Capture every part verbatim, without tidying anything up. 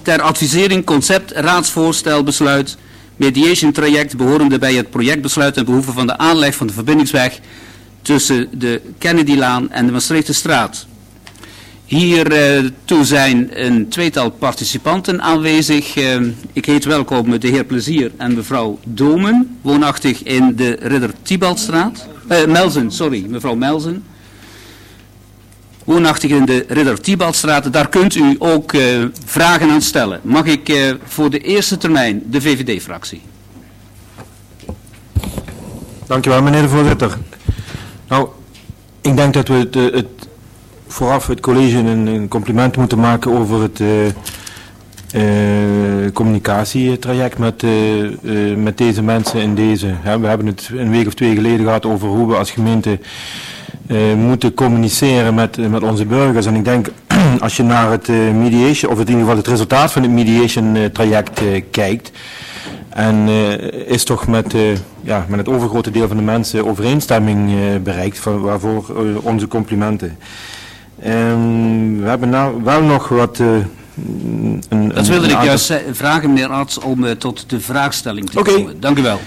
ter advisering concept, raadsvoorstel, besluit, mediation traject behorende bij het projectbesluit ten behoeve van de aanleg van de verbindingsweg tussen de Kennedylaan en de Maastrichterstraat. Hiertoe uh, zijn een tweetal participanten aanwezig. Uh, ik heet welkom de heer Plezier en mevrouw Domen, woonachtig in de Ridder Thiebaldstraat. Uh, Melzen, sorry, mevrouw Melzen. Woonachtig in de Ridder Thiebaldstraat. Daar kunt u ook uh, vragen aan stellen. Mag ik uh, voor de eerste termijn de V V D-fractie? Dank u wel, meneer de voorzitter. Nou, ik denk dat we het, het vooraf het college een, een compliment moeten maken over het uh, uh, communicatietraject met, uh, uh, met deze mensen in deze. Hè, we hebben het een week of twee geleden gehad over hoe we als gemeente uh, moeten communiceren met, uh, met onze burgers. En ik denk, als je naar het uh, mediation, of in ieder geval het resultaat van het mediation uh, traject uh, kijkt, en uh, is toch met, uh, ja, met het overgrote deel van de mensen overeenstemming uh, bereikt, van, waarvoor uh, onze complimenten. Um, we hebben nou wel nog wat... Uh, een, dat wilde een ik aantal... juist vragen, meneer Arts, om uh, tot de vraagstelling te okay. komen. Dank u wel.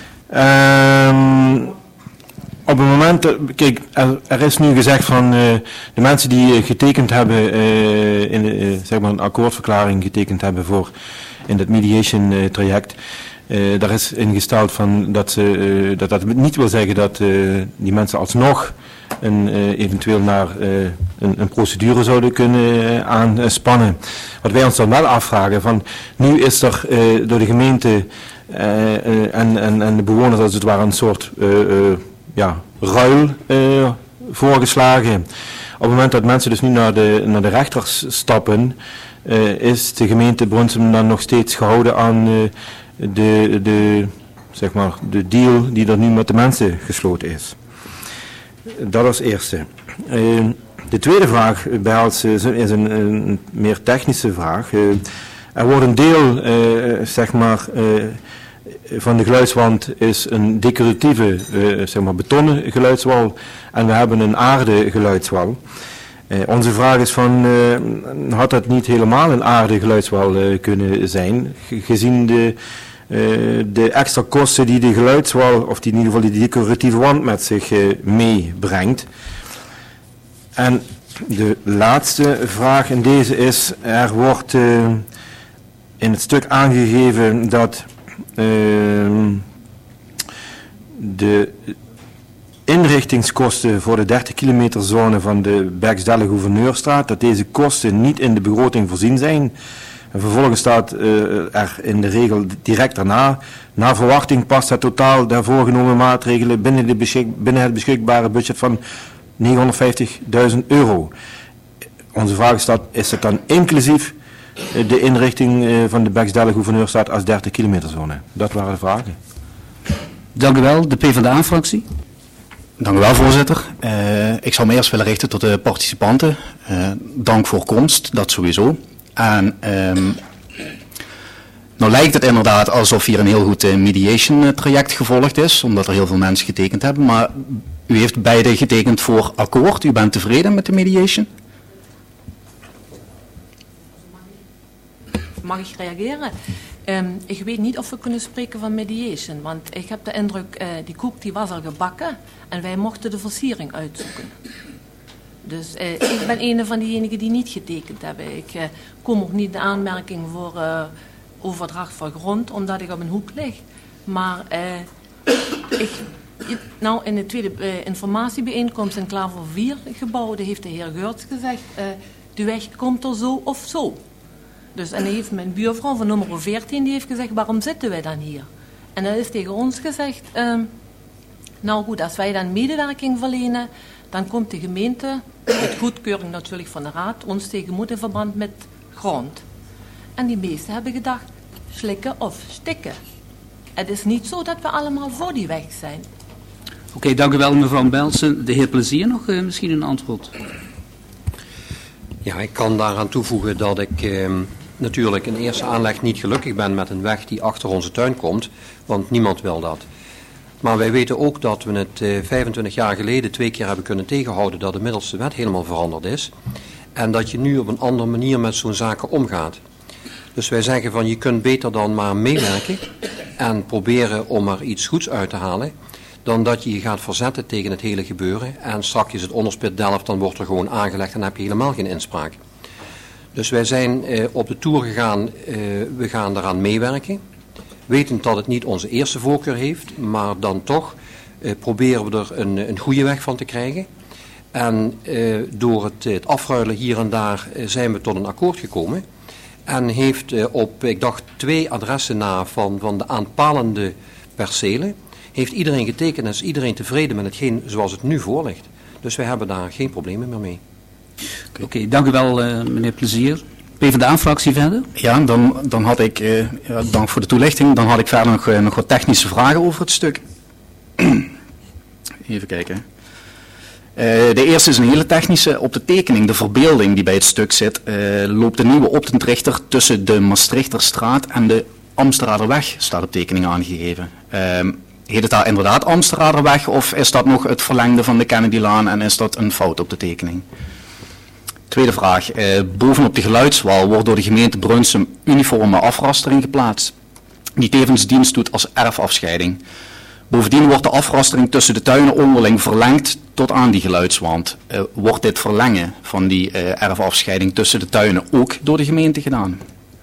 Um, op het moment, kijk, er, er is nu gezegd van uh, de mensen die uh, getekend hebben, uh, in uh, zeg maar een akkoordverklaring getekend hebben voor in het mediation uh, traject. Uh, daar is ingesteld van dat, ze, uh, dat dat niet wil zeggen dat uh, die mensen alsnog een, uh, eventueel naar uh, een, een procedure zouden kunnen uh, aanspannen. Wat wij ons dan wel afvragen, van nu is er uh, door de gemeente uh, uh, en, en, en de bewoners als het ware een soort uh, uh, ja, ruil uh, voorgeslagen. Op het moment dat mensen dus nu naar de, naar de rechters stappen, uh, is de gemeente Brunsum dan nog steeds gehouden aan uh, de, de, zeg maar, de deal die er nu met de mensen gesloten is. Dat als eerste. Uh, de tweede vraag behelst, is een, een meer technische vraag. Uh, er wordt een deel, uh, zeg maar, uh, van de geluidswand is een decoratieve, uh, zeg maar, betonnen geluidswal en we hebben een aarde geluidswal. Uh, onze vraag is van, uh, had dat niet helemaal een aarde geluidswal uh, kunnen zijn, gezien de Uh, de extra kosten die de geluidswal, of die in ieder geval die decoratieve wand met zich uh, meebrengt. En de laatste vraag in deze is, er wordt uh, in het stuk aangegeven dat uh, de inrichtingskosten voor de dertig kilometer zone van de Bergsdelle-Gouverneurstraat, dat deze kosten niet in de begroting voorzien zijn. En vervolgens staat uh, er in de regel direct daarna, naar verwachting past het totaal der voorgenomen maatregelen binnen, de beschik, binnen het beschikbare budget van negenhonderdvijftigduizend euro. Onze vraag staat, is het dan inclusief uh, de inrichting uh, van de Bergsdelle-Gouverneurstraat als dertig kilometer zone? Dat waren de vragen. Dank u wel. De PvdA-fractie. Dank u wel, voorzitter. Uh, ik zou me eerst willen richten tot de participanten. Uh, dank voor komst, dat sowieso. En um, nou lijkt het inderdaad alsof hier een heel goed uh, mediation uh, traject gevolgd is, omdat er heel veel mensen getekend hebben, maar u heeft beide getekend voor akkoord. U bent tevreden met de mediation? Mag ik reageren? Um, ik weet niet of we kunnen spreken van mediation, want ik heb de indruk, uh, die koek die was al gebakken en wij mochten de versiering uitzoeken. Dus uh, ik ben een van diegenen die niet getekend hebben. Ik uh, kom ook niet in aanmerking voor uh, overdracht van grond, omdat ik op een hoek lig. Maar uh, ik, nou, in de tweede uh, informatiebijeenkomst in Klaver vier gebouw, heeft de heer Geurts gezegd, uh, de weg komt er zo of zo. Dus, en dan heeft mijn buurvrouw van nummer veertien, die heeft gezegd, waarom zitten wij dan hier? En dan is tegen ons gezegd, uh, nou goed, als wij dan medewerking verlenen, dan komt de gemeente, met goedkeuring natuurlijk van de raad, ons tegemoet in verband met grond. En die meesten hebben gedacht, slikken of stikken. Het is niet zo dat we allemaal voor die weg zijn. Oké, okay, dank u wel mevrouw Belsen. De heer Plezier nog uh, misschien een antwoord. Ja, ik kan daaraan toevoegen dat ik uh, natuurlijk in eerste aanleg niet gelukkig ben met een weg die achter onze tuin komt, want niemand wil dat. Maar wij weten ook dat we het uh, vijfentwintig jaar geleden twee keer hebben kunnen tegenhouden dat de middelste wet helemaal veranderd is. En dat je nu op een andere manier met zo'n zaken omgaat. Dus wij zeggen van je kunt beter dan maar meewerken en proberen om er iets goeds uit te halen, dan dat je je gaat verzetten tegen het hele gebeuren en straks is het onderspit Delft, dan wordt er gewoon aangelegd en dan heb je helemaal geen inspraak. Dus wij zijn eh, op de tour gegaan, eh, we gaan daaraan meewerken, wetend dat het niet onze eerste voorkeur heeft, maar dan toch eh, proberen we er een, een goede weg van te krijgen. En eh, door het, het afruilen hier en daar eh, zijn we tot een akkoord gekomen. En heeft eh, op, ik dacht, twee adressen na van, van de aanpalende percelen, heeft iedereen getekend en is iedereen tevreden met hetgeen zoals het nu voor ligt. Dus wij hebben daar geen problemen meer mee. Oké, okay, dank u wel uh, meneer Plezier. PvdA-fractie verder? Ja, dan, dan had ik, uh, ja, dank voor de toelichting, dan had ik verder nog, uh, nog wat technische vragen over het stuk. Even kijken. Uh, de eerste is een hele technische. Op de tekening, de verbeelding die bij het stuk zit, uh, loopt de nieuwe optentrichter tussen de Maastrichterstraat en de Amsteraderweg, staat op tekening aangegeven. Uh, heet het daar inderdaad Amsteraderweg of is dat nog het verlengde van de Kennedylaan en is dat een fout op de tekening? Tweede vraag. Uh, bovenop de geluidswal wordt door de gemeente Brunsum uniforme afrastering geplaatst, die tevens dienst doet als erfafscheiding. Bovendien wordt de afrastering tussen de tuinen onderling verlengd tot aan die geluidswand. Uh, wordt dit verlengen van die uh, erfafscheiding tussen de tuinen ook door de gemeente gedaan?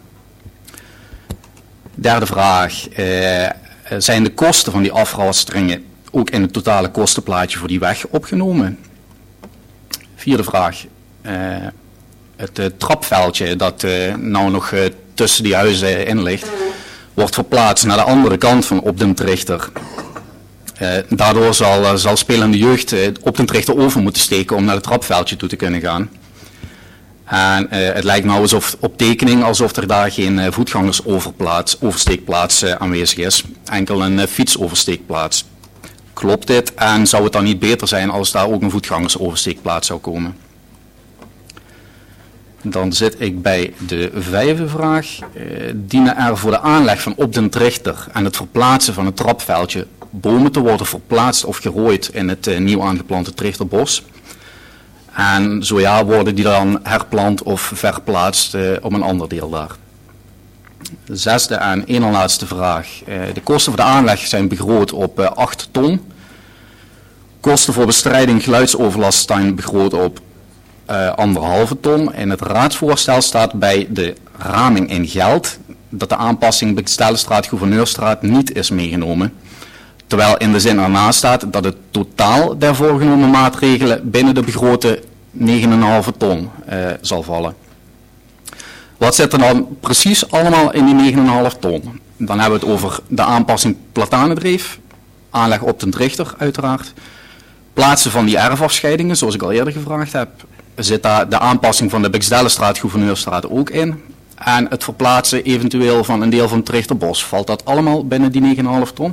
Derde vraag. Uh, zijn de kosten van die afrasteringen ook in het totale kostenplaatje voor die weg opgenomen? Vierde vraag. Uh, het uh, trapveldje dat uh, nou nog uh, tussen die huizen in ligt, wordt verplaatst naar de andere kant van Op den Trichter. Uh, daardoor zal, uh, zal spelende jeugd uh, Op den Trichter over moeten steken om naar het trapveldje toe te kunnen gaan. En uh, het lijkt nou alsof op tekening alsof er daar geen uh, voetgangersoversteekplaats uh, aanwezig is. Enkel een uh, fietsoversteekplaats. Klopt dit? En zou het dan niet beter zijn als daar ook een voetgangersoversteekplaats zou komen? Dan zit ik bij de vijfde vraag. Uh, dienen er voor de aanleg van Op den Trichter en het verplaatsen van het trapveldje bomen te worden verplaatst of gerooid in het uh, nieuw aangeplante Trichterbos? En zo ja, worden die dan herplant of verplaatst uh, op een ander deel daar? De zesde en ene laatste vraag. Uh, de kosten voor de aanleg zijn begroot op uh, acht ton. Kosten voor bestrijding geluidsoverlast zijn begroot op uh, anderhalve ton. In het raadsvoorstel staat bij de raming in geld dat de aanpassing Bekstellenstraat, Gouverneurstraat niet is meegenomen. Terwijl in de zin ernaast staat dat het totaal der voorgenomen maatregelen binnen de begrote negen komma vijf ton uh, zal vallen. Wat zit er dan precies allemaal in die negen komma vijf ton? Dan hebben we het over de aanpassing Platanendreef, aanleg Op den Trichter uiteraard, plaatsen van die erfafscheidingen zoals ik al eerder gevraagd heb. Zit daar de aanpassing van de Bekstellenstraat, Gouverneurstraat ook in? En het verplaatsen eventueel van een deel van het Trichterbos. Valt dat allemaal binnen die negen komma vijf ton?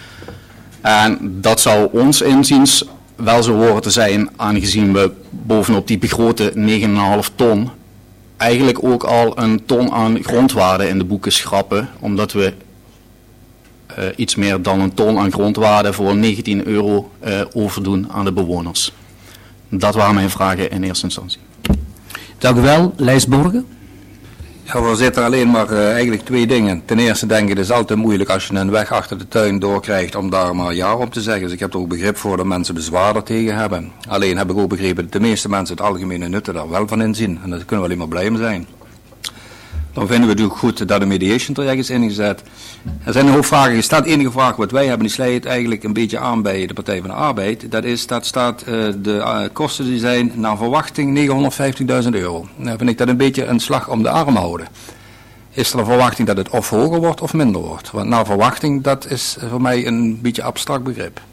En dat zou ons inziens wel zo horen te zijn, aangezien we bovenop die begrote negen komma vijf ton eigenlijk ook al een ton aan grondwaarde in de boeken schrappen, omdat we uh, iets meer dan een ton aan grondwaarde voor negentien euro uh, overdoen aan de bewoners. Dat waren mijn vragen in eerste instantie. Dank u wel. Lijsborgen. Ja, voorzitter, alleen maar uh, eigenlijk twee dingen. Ten eerste denk ik, het is altijd moeilijk als je een weg achter de tuin doorkrijgt om daar maar ja op te zeggen. Dus ik heb er ook begrip voor dat mensen bezwaar er tegen hebben. Alleen heb ik ook begrepen dat de meeste mensen het algemene nutten daar wel van inzien. En daar kunnen we alleen maar blij mee zijn. Dan vinden we het ook goed dat de mediation traject is ingezet. Er zijn een hoop vragen gesteld. De enige vraag wat wij hebben, die sluit eigenlijk een beetje aan bij de Partij van de Arbeid. Dat is, dat staat, uh, de uh, kosten die zijn naar verwachting negenhonderdvijftigduizend euro. Nou vind ik dat een beetje een slag om de arm houden. Is er een verwachting dat het of hoger wordt of minder wordt? Want naar verwachting, dat is voor mij een beetje abstract begrip.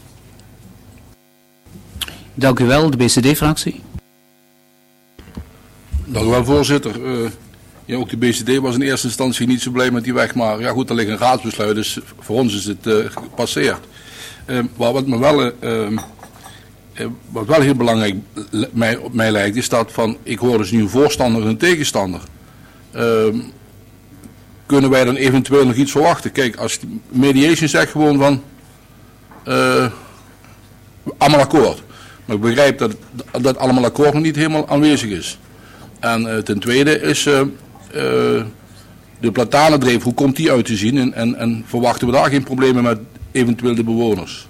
Dank u wel, de B C D-fractie. Dank u wel, voorzitter. Uh... Ja, ook de B C D was in eerste instantie niet zo blij met die weg, maar ja goed, er ligt een raadsbesluit, dus voor ons is het uh, gepasseerd. Uh, maar wat me wel, uh, uh, wat wel heel belangrijk mij, op mij lijkt, is dat van, ik hoor dus nu een voorstander en een tegenstander. Uh, kunnen wij dan eventueel nog iets verwachten? Kijk, als mediation zegt gewoon van, uh, allemaal akkoord. Maar ik begrijp dat, dat allemaal akkoord nog niet helemaal aanwezig is. En uh, ten tweede is... Uh, Uh, de platanendreef, hoe komt die uit te zien? En, en, en verwachten we daar geen problemen met eventueel de bewoners?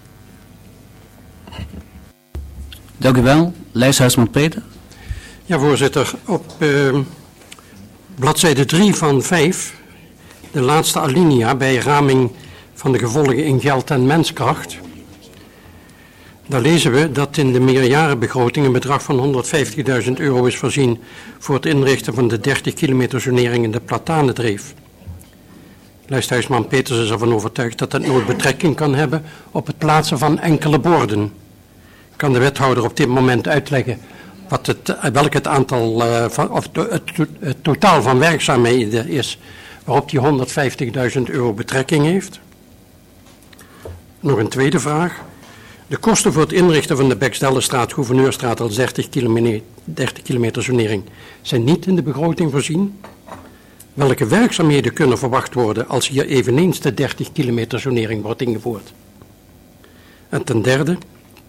Dank u wel. Lijsthuisman Peter. Ja, voorzitter. Op uh, bladzijde drie van vijf, de laatste alinea bij raming van de gevolgen in geld en menskracht. Daar lezen we dat in de meerjarenbegroting een bedrag van honderdvijftigduizend euro is voorzien voor het inrichten van de dertig kilometer zonering in de Platanendreef. Lijsthuisman Peters is ervan overtuigd dat het nooit betrekking kan hebben op het plaatsen van enkele borden. Kan de wethouder op dit moment uitleggen wat het, welk het aantal, uh, van, of to, het, het totaal van werkzaamheden is waarop die honderdvijftigduizend euro betrekking heeft? Nog een tweede vraag. De kosten voor het inrichten van de Beksdellenstraat, Gouverneurstraat als dertig kilometer zonering zijn niet in de begroting voorzien. Welke werkzaamheden kunnen verwacht worden als hier eveneens de dertig kilometer zonering wordt ingevoerd? En ten derde,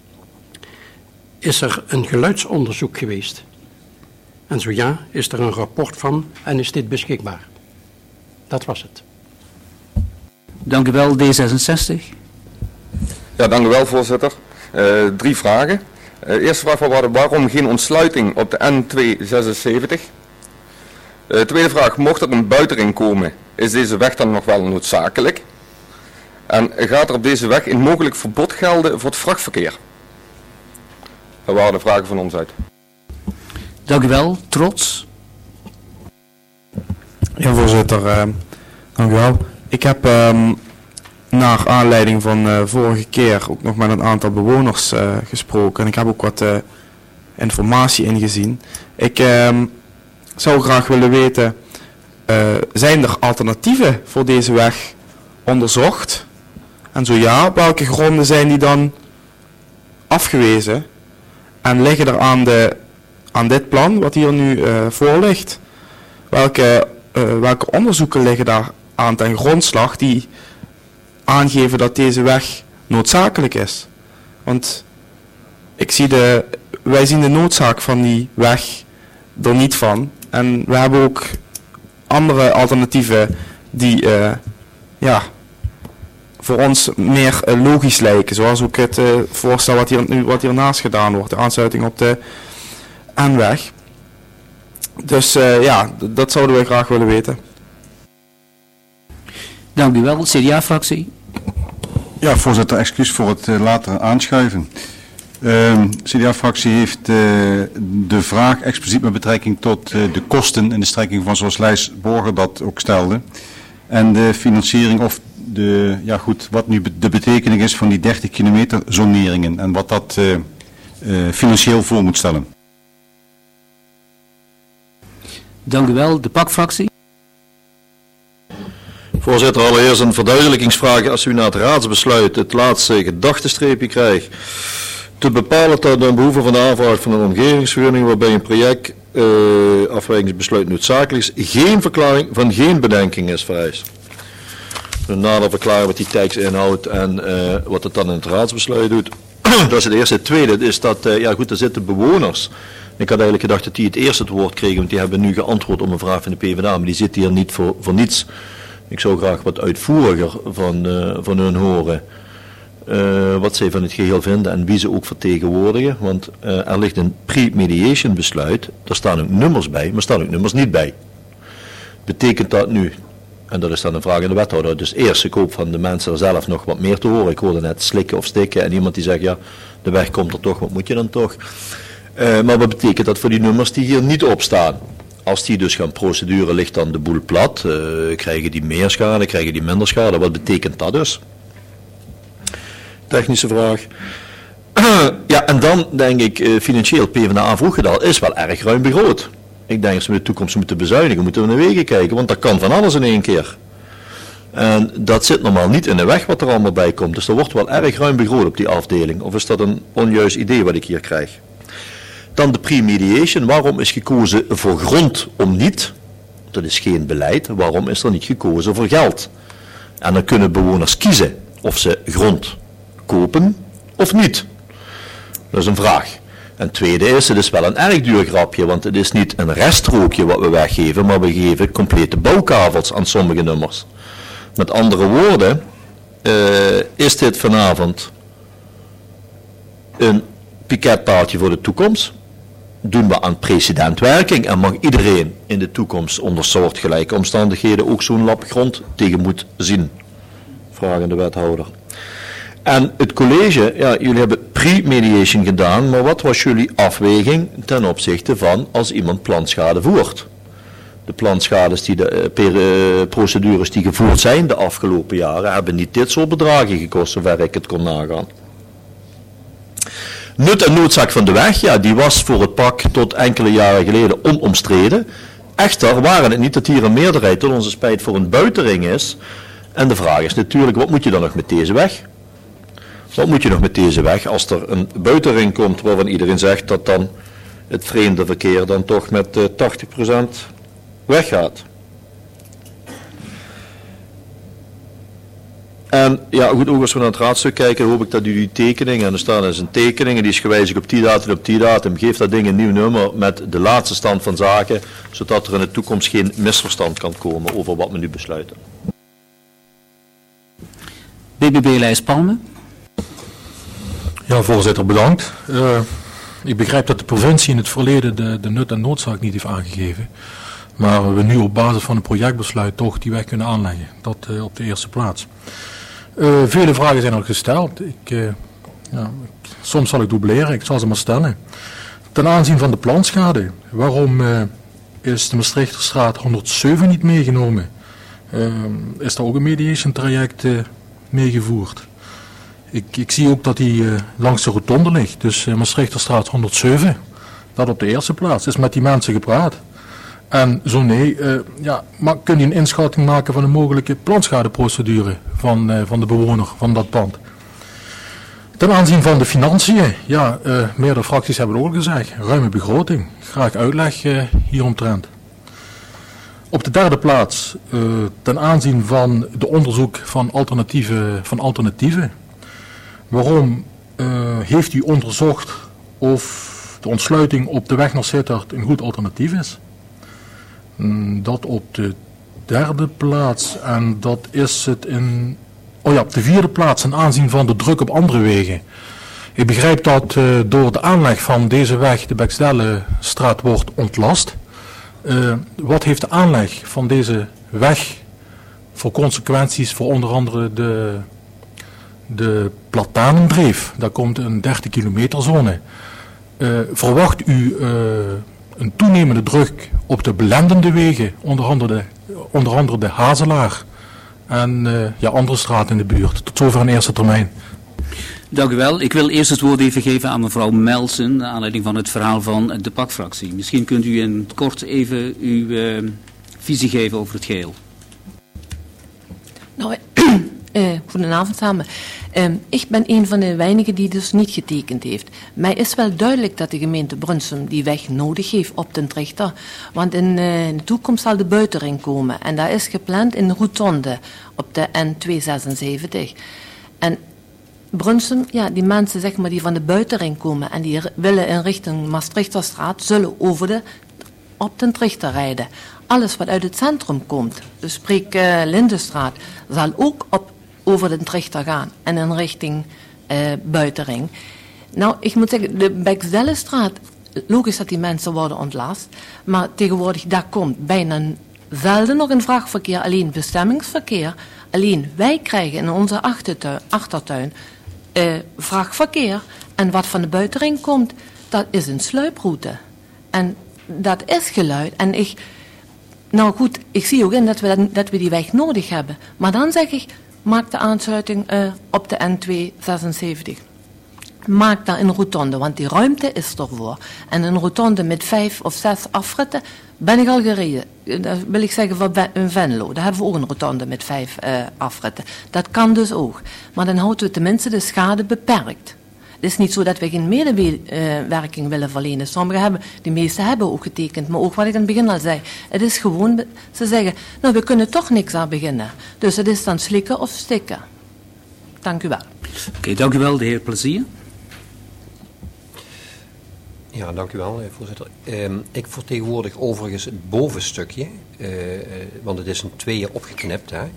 is er een geluidsonderzoek geweest? En zo ja, is er een rapport van en is dit beschikbaar? Dat was het. Dank u wel, D zesenzestig. Ja, dank u wel, voorzitter. Uh, drie vragen. Uh, eerste vraag was waarom geen ontsluiting op de N tweehonderdzesenzeventig? Uh, tweede vraag, mocht er een buitenring komen, is deze weg dan nog wel noodzakelijk? En gaat er op deze weg een mogelijk verbod gelden voor het vrachtverkeer? Dat waren de vragen van ons uit. Dank u wel. Trots. Ja, voorzitter. Uh, dank u wel. Ik heb um, naar aanleiding van uh, vorige keer ook nog met een aantal bewoners uh, gesproken. En ik heb ook wat uh, informatie ingezien. Ik uh, zou graag willen weten, uh, zijn er alternatieven voor deze weg onderzocht? En zo ja, welke gronden zijn die dan afgewezen? En liggen er aan, de, aan dit plan, wat hier nu uh, voor ligt, welke, uh, welke onderzoeken liggen daar aan ten grondslag die aangeven dat deze weg noodzakelijk is? Want ik zie de, wij zien de noodzaak van die weg er niet van. En we hebben ook andere alternatieven die uh, ja, voor ons meer uh, logisch lijken. Zoals ook het uh, voorstel wat, hier, nu, wat hiernaast gedaan wordt. De aansluiting op de N-weg. Dus uh, ja, d- dat zouden we graag willen weten. Dank u wel. C D A-fractie. Ja, voorzitter, excuus voor het uh, latere aanschuiven. Uh, C D A-fractie heeft uh, de vraag expliciet met betrekking tot uh, de kosten in de strekking van zoals Lijs Borger dat ook stelde. En de financiering of de, ja goed, wat nu de betekenis is van die dertig kilometer zoneringen en wat dat uh, uh, financieel voor moet stellen. Dank u wel. De P A C-fractie. Voorzitter, allereerst een verduidelijkingsvraag. Als u na het raadsbesluit het laatste gedachtenstreepje krijgt, te bepalen dat de behoeve van de aanvraag van een omgevingsvergunning waarbij een project uh, afwijkingsbesluit noodzakelijk is, geen verklaring van geen bedenking is vereist. Nader verklaren wat die tekst inhoudt en uh, wat het dan in het raadsbesluit doet. Dat is het eerste. Het tweede is dat, uh, ja goed, er zitten bewoners. Ik had eigenlijk gedacht dat die het eerst het woord kregen, want die hebben nu geantwoord op een vraag van de PvdA, maar die zitten hier niet voor, voor niets. Ik zou graag wat uitvoeriger van, uh, van hun horen. Uh, wat zij van het geheel vinden en wie ze ook vertegenwoordigen. Want uh, er ligt een pre-mediation besluit, daar staan ook nummers bij, maar staan ook nummers niet bij. Betekent dat nu, en dat is dan een vraag aan de wethouder, dus eerst ik hoop van de mensen er zelf nog wat meer te horen. Ik hoorde net slikken of stikken en iemand die zegt ja, de weg komt er toch, wat moet je dan toch? Uh, maar wat betekent dat voor die nummers die hier niet op staan? Als die dus gaan procedure, ligt dan de boel plat, uh, krijgen die meer schade, krijgen die minder schade, wat betekent dat dus? Technische vraag. Ja, en dan denk ik, uh, financieel, PvdA vroeg het al, is wel erg ruim begroot. Ik denk, als we in de toekomst moeten bezuinigen, moeten we naar wegen kijken, want dat kan van alles in één keer. En dat zit normaal niet in de weg wat er allemaal bij komt, dus er wordt wel erg ruim begroot op die afdeling. Of is dat een onjuist idee wat ik hier krijg? Dan de pre-mediation, waarom is gekozen voor grond om niet? Dat is geen beleid, waarom is er niet gekozen voor geld? En dan kunnen bewoners kiezen of ze grond kopen of niet. Dat is een vraag. En tweede is, het is wel een erg duur grapje, want het is niet een reststrookje wat we weggeven, maar we geven complete bouwkavels aan sommige nummers. Met andere woorden, uh, is dit vanavond een piketpaaltje voor de toekomst? Doen we aan precedentwerking en mag iedereen in de toekomst onder soortgelijke omstandigheden ook zo'n lap grond tegen moet zien? Vragende wethouder. En het college, ja, jullie hebben pre-mediation gedaan, maar wat was jullie afweging ten opzichte van als iemand plantschade voert? De plantschades, die de uh, per, uh, procedures die gevoerd zijn de afgelopen jaren, hebben niet dit soort bedragen gekost, zover ik het kon nagaan. Nut en noodzaak van de weg, ja, die was voor het pak tot enkele jaren geleden onomstreden. Echter waren het niet dat hier een meerderheid tot onze spijt voor een buitenring is. En de vraag is natuurlijk, wat moet je dan nog met deze weg? Wat moet je nog met deze weg als er een buitenring komt waarvan iedereen zegt dat dan het vreemde verkeer dan toch met uh, tachtig procent weggaat? En ja, goed, ook als we naar het raadstuk kijken, hoop ik dat u die tekening, en er staat dus een tekening, en die is gewijzigd op die datum op die datum, geeft dat ding een nieuw nummer met de laatste stand van zaken, zodat er in de toekomst geen misverstand kan komen over wat we nu besluiten. B B B-lijst Palme. Ja, voorzitter, bedankt. Uh, ik begrijp dat de provincie in het verleden de, de nut en noodzaak niet heeft aangegeven. Maar we nu op basis van een projectbesluit toch die weg kunnen aanleggen. Dat uh, op de eerste plaats. Uh, vele vragen zijn al gesteld. Ik, uh, ja, soms zal ik dubleren, ik zal ze maar stellen. Ten aanzien van de plantschade. Waarom uh, is de Maastrichterstraat honderdzeven niet meegenomen? Uh, is daar ook een mediation traject uh, meegevoerd? Ik, ik zie ook dat die uh, langs de rotonde ligt. Dus uh, Maastrichterstraat honderdzeven. Dat op de eerste plaats. Is met die mensen gepraat. En zo nee, uh, ja, maar kun je een inschatting maken van een mogelijke plantschadeprocedure van, uh, van de bewoner van dat pand? Ten aanzien van de financiën, ja, uh, meerdere fracties hebben het ook gezegd, ruime begroting. Graag uitleg uh, hieromtrent. Op de derde plaats, uh, ten aanzien van de onderzoek van alternatieven, van alternatieven. Waarom uh, heeft u onderzocht of de ontsluiting op de weg naar Sittard een goed alternatief is? Dat op de derde plaats, en dat is het in, oh ja, op de vierde plaats ten aanzien van de druk op andere wegen. Ik begrijp dat uh, door de aanleg van deze weg de Bexdellestraat wordt ontlast. Uh, wat heeft de aanleg van deze weg voor consequenties voor onder andere de, de Platanendreef? Daar komt een dertig kilometer zone. Uh, verwacht u uh, een toenemende druk op de belendende wegen, onder andere de, onder andere de Hazelaar en uh, ja, andere straten in de buurt. Tot zover in eerste termijn. Dank u wel. Ik wil eerst het woord even geven aan mevrouw Melsen, naar aanleiding van het verhaal van de P A C-fractie. Misschien kunt u in het kort even uw uh, visie geven over het geheel. Nou, uh, goedenavond samen. Uh, ik ben een van de weinigen die dus niet getekend heeft. Mij is wel duidelijk dat de gemeente Brunsum die weg nodig heeft op den Trichter. Want in, uh, in de toekomst zal de buitenring komen. En daar is gepland in de rotonde op de N tweehonderdzesenzeventig. En Brunsum, ja, die mensen zeg maar, die van de buitenring komen en die willen in richting Maastrichterstraat, zullen over de, op den Trichter rijden. Alles wat uit het centrum komt, dus spreek uh, Lindenstraat, zal ook op, over de Trichter gaan en in richting uh, buitenring. Nou, ik moet zeggen, de Bexdellestraat, logisch dat die mensen worden ontlast, maar tegenwoordig daar komt bijna zelden nog een vrachtverkeer, alleen bestemmingsverkeer. Alleen wij krijgen in onze achtertuin, achtertuin uh, vrachtverkeer. En wat van de buitenring komt, dat is een sluiproute. En dat is geluid. En ik, nou goed, ik zie ook in dat we, dat we die weg nodig hebben. Maar dan zeg ik, maak de aansluiting uh, op de N tweehonderdzesenzeventig. Maak daar een rotonde, want die ruimte is ervoor. En een rotonde met vijf of zes afritten ben ik al gereden. Dat wil ik zeggen voor Venlo. Daar hebben we ook een rotonde met vijf uh, afritten. Dat kan dus ook. Maar dan houden we tenminste de schade beperkt. Het is niet zo dat we geen medewerking uh, willen verlenen. Sommigen hebben, de meeste hebben ook getekend. Maar ook wat ik in het begin al zei. Het is gewoon, ze zeggen, nou we kunnen toch niks aan beginnen. Dus het is dan slikken of stikken. Dank u wel. Oké, okay, dank u wel, de heer Plezier. Ja, dank u wel, voorzitter. Um, ik vertegenwoordig overigens het bovenstukje, uh, uh, want het is in tweeën opgeknipt. Hè.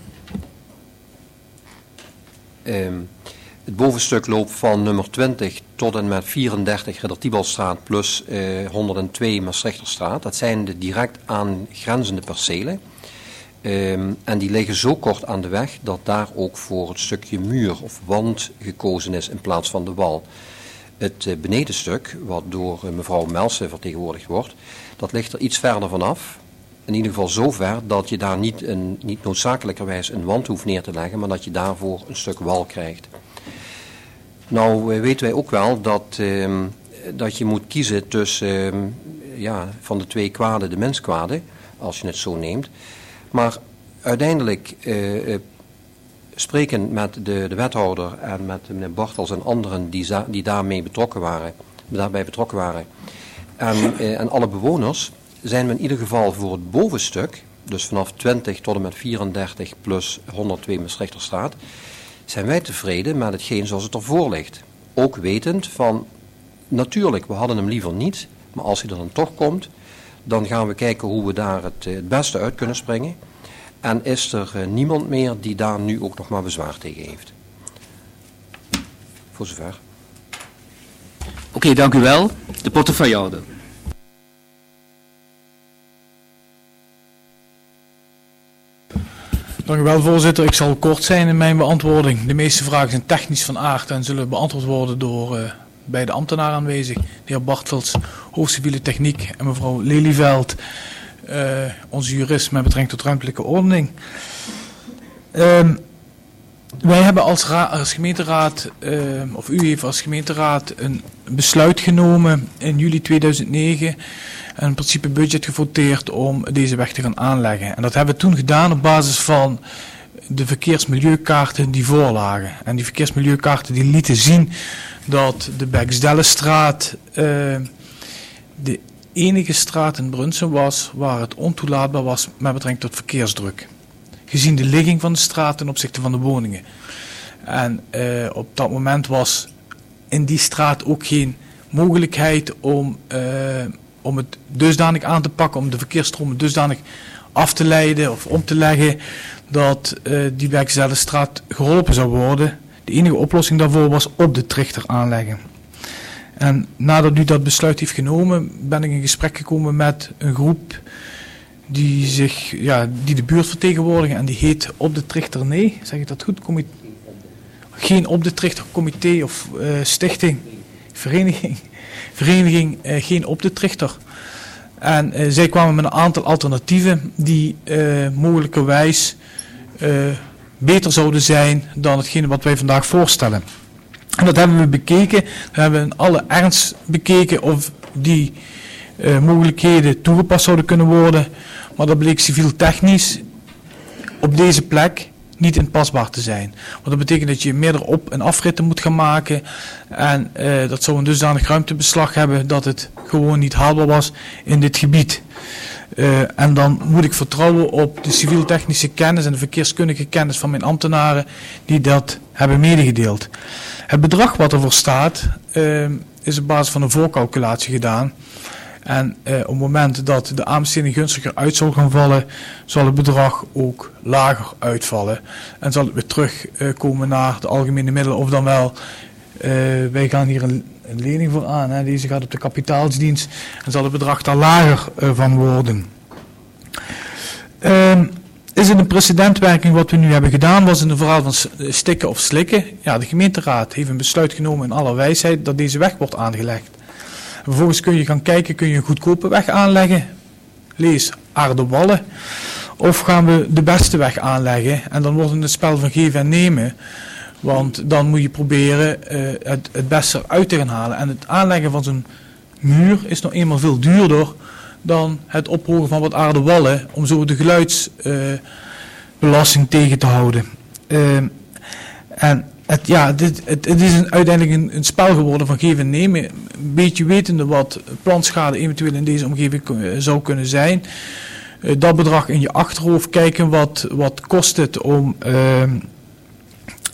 Um, het bovenstuk loopt van nummer twintig tot en met vierendertig Ridder Thibaultstraat plus uh, honderdtwee Maastrichterstraat. Dat zijn de direct aangrenzende percelen. Um, en die liggen zo kort aan de weg dat daar ook voor het stukje muur of wand gekozen is in plaats van de wal. Het uh, benedenstuk, wat door uh, mevrouw Melsen vertegenwoordigd wordt, dat ligt er iets verder vanaf. In ieder geval zo ver dat je daar niet, een, niet noodzakelijkerwijs een wand hoeft neer te leggen, maar dat je daarvoor een stuk wal krijgt. Nou uh, weten wij ook wel dat, uh, dat je moet kiezen tussen uh, ja, van de twee kwaden de menskwade, als je het zo neemt. Maar uiteindelijk, uh, uh, sprekend met de, de wethouder en met meneer Bartels en anderen die, die daarmee betrokken waren, daarbij betrokken waren, en, uh, en alle bewoners, zijn we in ieder geval voor het bovenstuk, dus vanaf twintig tot en met vierendertig plus honderdtwee Maastrichterstraat, zijn wij tevreden met hetgeen zoals het ervoor ligt. Ook wetend van, natuurlijk, we hadden hem liever niet, maar als hij er dan toch komt, dan gaan we kijken hoe we daar het, het beste uit kunnen springen. En is er uh, niemand meer die daar nu ook nog maar bezwaar tegen heeft. Voor zover. Oké, okay, dank u wel. De portefeuillehouder. Dank u wel, voorzitter. Ik zal kort zijn in mijn beantwoording. De meeste vragen zijn technisch van aard en zullen beantwoord worden door uh, beide ambtenaren aanwezig. De heer Bartels, hoofdciviele techniek, en mevrouw Lelyveld, uh, onze jurist met betrekking tot ruimtelijke ordening. Um, wij hebben als, ra- als gemeenteraad, uh, of u heeft als gemeenteraad een besluit genomen in juli tweeduizend negen... en in principe budget gevoteerd om deze weg te gaan aanleggen. En dat hebben we toen gedaan op basis van de verkeersmilieukaarten die voorlagen. En die verkeersmilieukaarten die lieten zien dat de Beksdellenstraat uh, de enige straat in Brunssum was waar het ontoelaatbaar was met betrekking tot verkeersdruk. Gezien de ligging van de straat ten opzichte van de woningen. En uh, op dat moment was in die straat ook geen mogelijkheid om... Uh, om het dusdanig aan te pakken, om de verkeersstromen dusdanig af te leiden of om te leggen, dat uh, die Beksdellenstraat geholpen zou worden. De enige oplossing daarvoor was op de trichter aanleggen. En nadat u dat besluit heeft genomen, ben ik in gesprek gekomen met een groep die, zich, ja, die de buurt vertegenwoordigen en die heet Op de Trichter Nee, zeg ik dat goed? Comité, geen Op de Trichter comité of uh, stichting, vereniging. Vereniging uh, Geen Op de Trichter. En uh, zij kwamen met een aantal alternatieven die uh, mogelijkerwijs uh, beter zouden zijn dan hetgene wat wij vandaag voorstellen. En dat hebben we bekeken. We hebben in alle ernst bekeken of die uh, mogelijkheden toegepast zouden kunnen worden. Maar dat bleek civiel technisch op deze plek niet inpasbaar te zijn. Want dat betekent dat je meerdere op- en afritten moet gaan maken. En uh, dat zou een dusdanig ruimtebeslag hebben dat het gewoon niet haalbaar was in dit gebied. Uh, en dan moet ik vertrouwen op de civiel-technische kennis en de verkeerskundige kennis van mijn ambtenaren die dat hebben medegedeeld. Het bedrag wat ervoor staat uh, is op basis van een voorcalculatie gedaan. En uh, op het moment dat de aanbesteding gunstiger uit zal gaan vallen, zal het bedrag ook lager uitvallen. En zal het weer terugkomen uh, naar de algemene middelen. Of dan wel, uh, wij gaan hier een, een lening voor aan. Hè. Deze gaat op de kapitaalsdienst. En zal het bedrag daar lager uh, van worden. Uh, is het een precedentwerking wat we nu hebben gedaan? Was het een verhaal van stikken of slikken? Ja, de gemeenteraad heeft een besluit genomen in alle wijsheid dat deze weg wordt aangelegd. Vervolgens kun je gaan kijken, kun je een goedkope weg aanleggen, lees aardewallen, of gaan we de beste weg aanleggen en dan wordt het een spel van geven en nemen, want dan moet je proberen uh, het, het beste eruit te gaan halen. En het aanleggen van zo'n muur is nog eenmaal veel duurder dan het ophogen van wat aardewallen, om zo de geluidsbelasting uh, tegen te houden. Uh, en Het, ja, dit, het, het is een, uiteindelijk een, een spel geworden van geven en nemen. Een beetje wetende wat planschade eventueel in deze omgeving uh, zou kunnen zijn. Uh, dat bedrag in je achterhoofd kijken. Wat, wat kost het om, uh,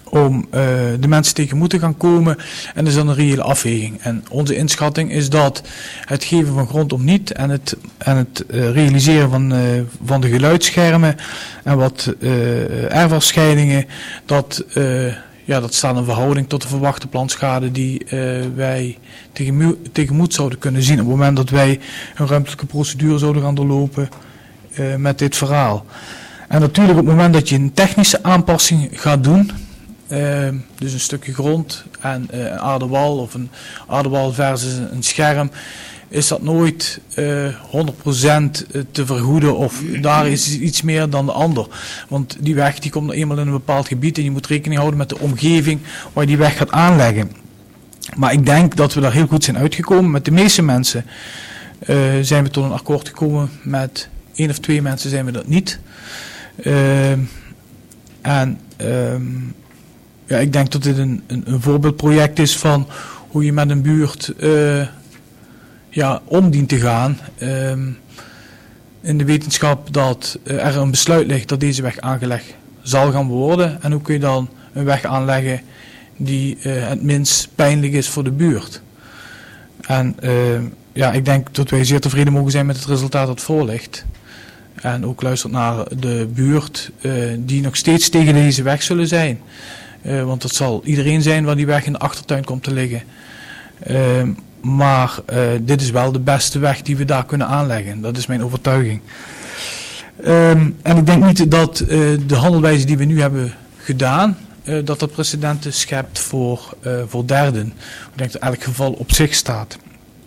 om uh, de mensen tegemoet te gaan komen. En dat is dan een reële afweging. En onze inschatting is dat het geven van grond om niet en het, en het uh, realiseren van, uh, van de geluidsschermen en wat uh, erfafscheidingen, dat, uh, ja, dat staat in verhouding tot de verwachte planschade die uh, wij tegemoet, tegemoet zouden kunnen zien op het moment dat wij een ruimtelijke procedure zouden gaan doorlopen uh, met dit verhaal. En natuurlijk op het moment dat je een technische aanpassing gaat doen, uh, dus een stukje grond en uh, een aardewal of een aardewal versus een scherm, is dat nooit uh, honderd procent te vergoeden of daar is iets meer dan de ander. Want die weg die komt nou eenmaal in een bepaald gebied en je moet rekening houden met de omgeving waar je die weg gaat aanleggen. Maar ik denk dat we daar heel goed zijn uitgekomen. Met de meeste mensen uh, zijn we tot een akkoord gekomen. Met één of twee mensen zijn we dat niet. Uh, en uh, ja, ik denk dat dit een, een, een voorbeeldproject is van hoe je met een buurt uh, ja, om dient te gaan. Uh, in de wetenschap dat uh, er een besluit ligt dat deze weg aangelegd zal gaan worden. En hoe kun je dan een weg aanleggen die uh, het minst pijnlijk is voor de buurt. En uh, ja, ik denk dat wij zeer tevreden mogen zijn met het resultaat dat voor ligt. En ook luistert naar de buurt uh, die nog steeds tegen deze weg zullen zijn. Uh, want het zal iedereen zijn waar die weg in de achtertuin komt te liggen. Uh, maar uh, dit is wel de beste weg die we daar kunnen aanleggen. Dat is mijn overtuiging. Um, en ik denk niet dat uh, de handelwijze die we nu hebben gedaan, uh, dat dat precedenten schept voor, uh, voor derden. Ik denk dat elk geval op zich staat.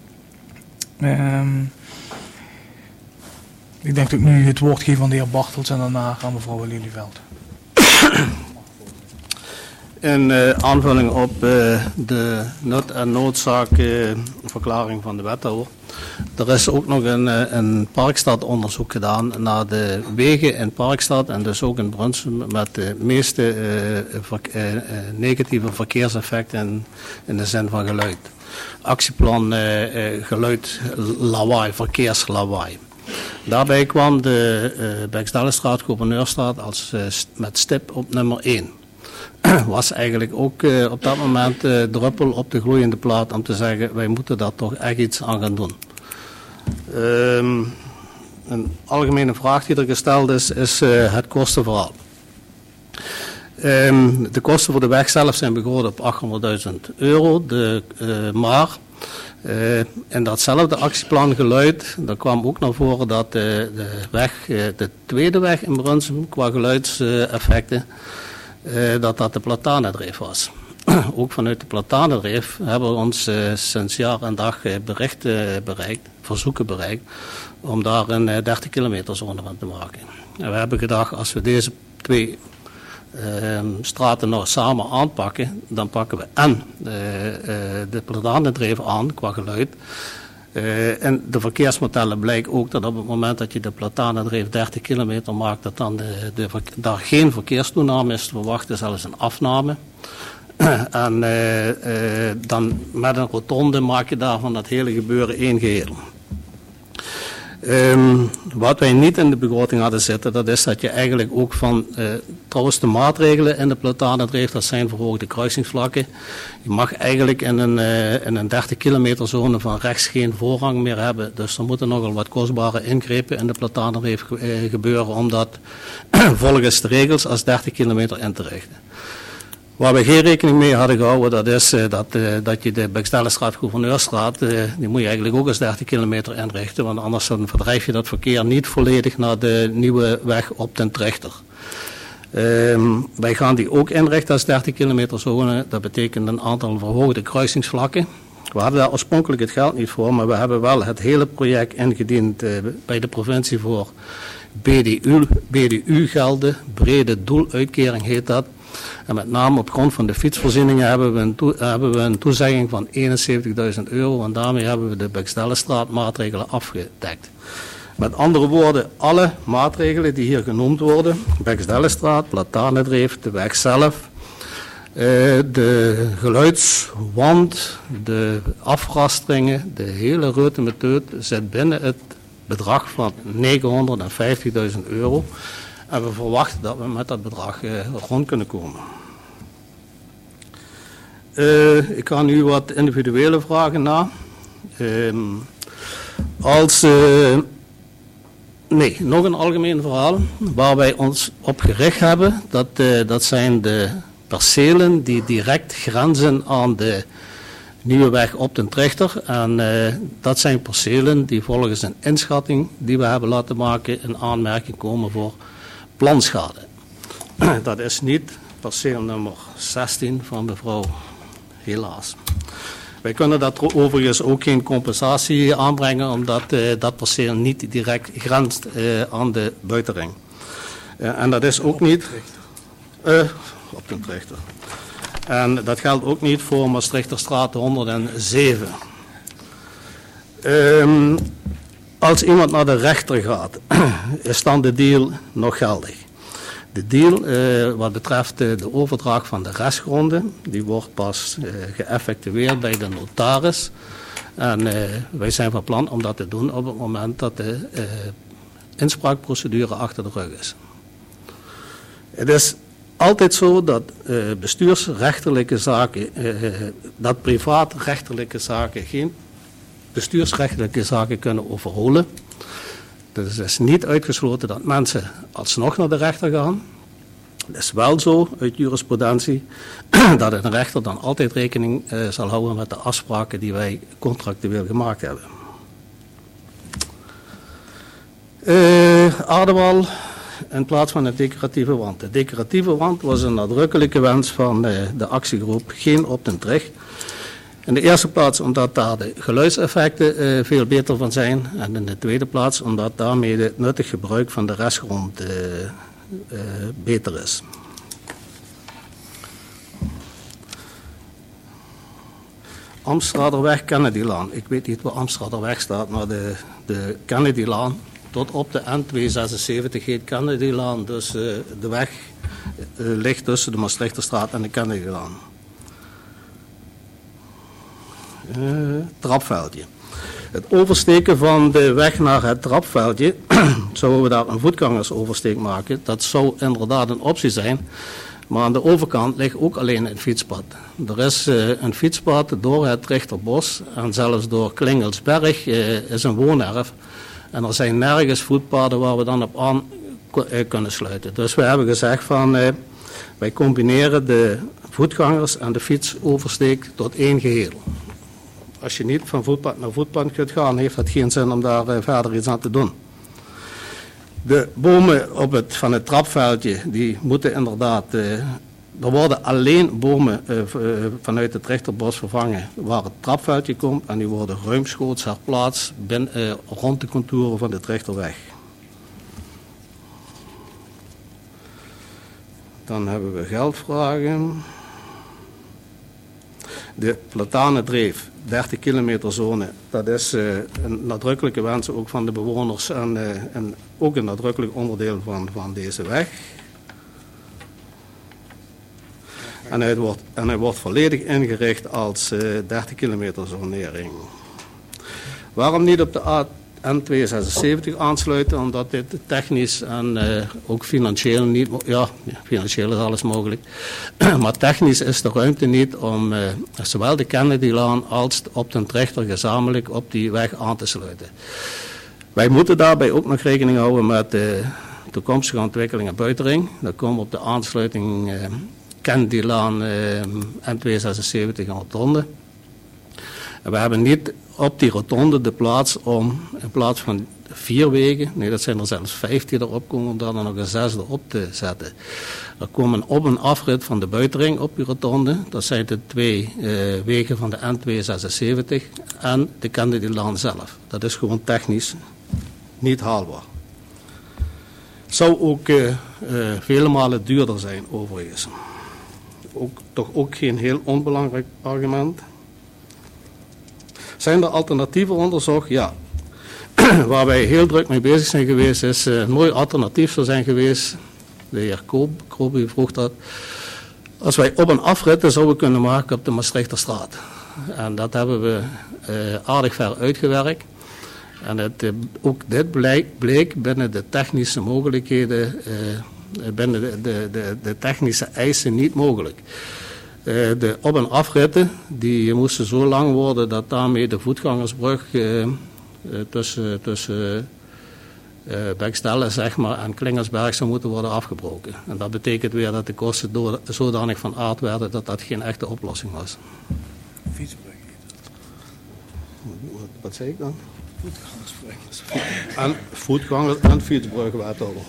Um, Ik denk dat ik nu het woord geef aan de heer Bartels en daarna aan mevrouw Lelyveld. In uh, aanvulling op uh, de nut- en noodzaakverklaring uh, van de wethouder. Er is ook nog een, uh, een Parkstad-onderzoek gedaan naar de wegen in Parkstad en dus ook in Brunsum met de meeste uh, ver- uh, uh, negatieve verkeerseffecten in, in de zin van geluid. Actieplan uh, uh, geluid, lawaai, verkeerslawaai. Daarbij kwam de uh, Beksdellenstraat, Gouverneurstraat als uh, st- met stip op nummer één. Was eigenlijk ook uh, op dat moment uh, druppel op de gloeiende plaat om te zeggen, wij moeten daar toch echt iets aan gaan doen. Um, een algemene vraag die er gesteld is, is uh, het kostenverhaal. Um, de kosten voor de weg zelf zijn begroot op achthonderdduizend euro, de, uh, maar Uh, in datzelfde actieplan geluid, daar kwam ook naar voren dat de, de weg, uh, de tweede weg in Brunsum qua geluidseffecten, uh, uh, dat dat de Platanendreef was. Ook vanuit de Platanendreef hebben we ons uh, sinds jaar en dag uh, berichten uh, bereikt, verzoeken bereikt, om daar een uh, dertig kilometer zone van te maken. En we hebben gedacht, als we deze twee Uh, straten nou samen aanpakken, dan pakken we en uh, uh, de Platanendreef aan qua geluid. Uh, en de verkeersmodellen blijken ook dat op het moment dat je de Platanendreef dertig kilometer maakt, dat dan de, de, daar geen verkeerstoename is te verwachten, zelfs een afname. en uh, uh, dan met een rotonde maak je daarvan dat hele gebeuren één geheel. Um, wat wij niet in de begroting hadden zitten, dat is dat je eigenlijk ook van, uh, trouwens de maatregelen in de Platanendreef, dat zijn verhoogde kruisingsvlakken. Je mag eigenlijk in een, uh, in een dertig kilometer zone van rechts geen voorrang meer hebben. Dus er moeten nogal wat kostbare ingrepen in de Platanendreef uh, gebeuren om dat volgens de regels als dertig kilometer in te richten. Waar we geen rekening mee hadden gehouden, dat is uh, dat, uh, dat je de Beksdellenstraat, Gouverneurstraat, uh, die moet je eigenlijk ook als dertig kilometer inrichten, want anders dan verdrijf je dat verkeer niet volledig naar de nieuwe weg op Den Trichter. Um, wij gaan die ook inrichten als dertig kilometer zone, dat betekent een aantal verhoogde kruisingsvlakken. We hadden daar oorspronkelijk het geld niet voor, maar we hebben wel het hele project ingediend uh, bij de provincie voor B D U, B D U-gelden, brede doeluitkering heet dat. En met name op grond van de fietsvoorzieningen hebben we een, toe, hebben we een toezegging van eenenzeventigduizend euro. En daarmee hebben we de Beksdellenstraat maatregelen afgedekt. Met andere woorden, alle maatregelen die hier genoemd worden, Beksdellenstraat, Platanendreef, de weg zelf, uh, de geluidswand, de afrasteringen, de hele reutemeteut zit binnen het bedrag van negenhonderdvijftigduizend euro. En we verwachten dat we met dat bedrag uh, rond kunnen komen. Uh, ik ga nu wat individuele vragen na. Uh, als... Uh, nee, nog een algemeen verhaal. Waar wij ons op gericht hebben, dat, uh, dat zijn de percelen die direct grenzen aan de nieuwe weg op den Trichter. En uh, dat zijn percelen die volgens een inschatting die we hebben laten maken in aanmerking komen voor planschade. Dat is niet perceel nummer zestien van mevrouw, helaas. Wij kunnen dat overigens ook geen compensatie aanbrengen, omdat uh, dat perceel niet direct grenst uh, aan de buitenring. Uh, en dat is ook niet uh, op de Trichter. En dat geldt ook niet voor Maastrichterstraat honderdzeven. Um, als iemand naar de rechter gaat, is dan de deal nog geldig. De deal uh, wat betreft uh, de overdracht van de restgronden, die wordt pas uh, geëffectueerd bij de notaris. En uh, wij zijn van plan om dat te doen op het moment dat de uh, inspraakprocedure achter de rug is. Het is altijd zo dat uh, bestuursrechtelijke zaken, uh, dat privaatrechtelijke zaken geen bestuursrechtelijke zaken kunnen overholen. Dus het is niet uitgesloten dat mensen alsnog naar de rechter gaan. Het is wel zo uit jurisprudentie dat een rechter dan altijd rekening uh, zal houden met de afspraken die wij contractueel gemaakt hebben. Uh, aardewal in plaats van een decoratieve wand. De decoratieve wand was een nadrukkelijke wens van uh, de actiegroep Geen op den Tricht. In de eerste plaats omdat daar de geluidseffecten uh, veel beter van zijn. En in de tweede plaats omdat daarmee het nuttig gebruik van de restgrond uh, uh, beter is. Amstraderweg, Kennedylaan. Ik weet niet waar Amstraderweg staat, maar de, de Kennedylaan tot op de N tweehonderdzesenzeventig heet Kennedylaan. Dus uh, de weg uh, ligt tussen de Maastrichterstraat en de Kennedylaan. Uh, trapveldje. Het oversteken van de weg naar het trapveldje, zouden we daar een voetgangersoversteek maken, dat zou inderdaad een optie zijn. Maar aan de overkant ligt ook alleen een fietspad. Er is uh, een fietspad door het Trichterbos en zelfs door Klingelsberg uh, is een woonerf. En er zijn nergens voetpaden waar we dan op aan uh, kunnen sluiten. Dus we hebben gezegd van uh, wij combineren de voetgangers en de fietsoversteek tot één geheel. Als je niet van voetpad naar voetpad kunt gaan, heeft het geen zin om daar uh, verder iets aan te doen. De bomen op het, van het trapveldje, die moeten inderdaad... Uh, er worden alleen bomen uh, uh, vanuit het Trichterbos vervangen waar het trapveldje komt. En die worden ruimschoots herplaatst bin, uh, rond de contouren van de Trichterweg. Dan hebben we geldvragen. De Platanendreef, dertig kilometer zone, dat is uh, een nadrukkelijke wens ook van de bewoners en, uh, en ook een nadrukkelijk onderdeel van, van deze weg. En hij wordt, en hij wordt volledig ingericht als uh, dertig kilometer zonering. Waarom niet op de N tweehonderdzesenzeventig aansluiten? Omdat dit technisch en uh, ook financieel niet... Ja, financieel is alles mogelijk. Maar technisch is de ruimte niet om uh, zowel de Kennedylaan als op den Trichter gezamenlijk op die weg aan te sluiten. Wij moeten daarbij ook nog rekening houden met de toekomstige ontwikkelingen buitenring. Dat komt op de aansluiting uh, Kennedylaan uh, N tweehonderdzesenzeventig en rotonde. En we hebben niet op die rotonde de plaats om in plaats van vier wegen, nee dat zijn er zelfs vijf die erop komen, om daar dan nog een zesde op te zetten. Er komen op- en afrit van de buitenring op die rotonde. Dat zijn de twee uh, wegen van de N tweehonderdzesenzeventig en de Kennedylaan zelf. Dat is gewoon technisch niet haalbaar. Het zou ook uh, uh, vele malen duurder zijn overigens. Ook, toch ook geen heel onbelangrijk argument. Zijn er alternatieven onderzocht? Ja. Waar wij heel druk mee bezig zijn geweest is uh, een mooi alternatief zou zijn geweest. De heer Krobi vroeg dat. Als wij op- en afritten zouden kunnen maken op de Maastrichterstraat. En dat hebben we uh, aardig ver uitgewerkt. En het, uh, ook dit bleek, bleek binnen de technische mogelijkheden, uh, binnen de, de, de, de technische eisen niet mogelijk. Uh, de op- en afritten die moesten zo lang worden dat daarmee de voetgangersbrug uh, uh, tussen, tussen uh, Bekstelle zeg maar, en Klingersberg zou moeten worden afgebroken. En dat betekent weer dat de kosten door, zodanig van aard werden dat dat geen echte oplossing was. Fietsbrug. Wat, wat zei ik dan? Voetgangersbrug. En voetgangers en fietsbrug werd over.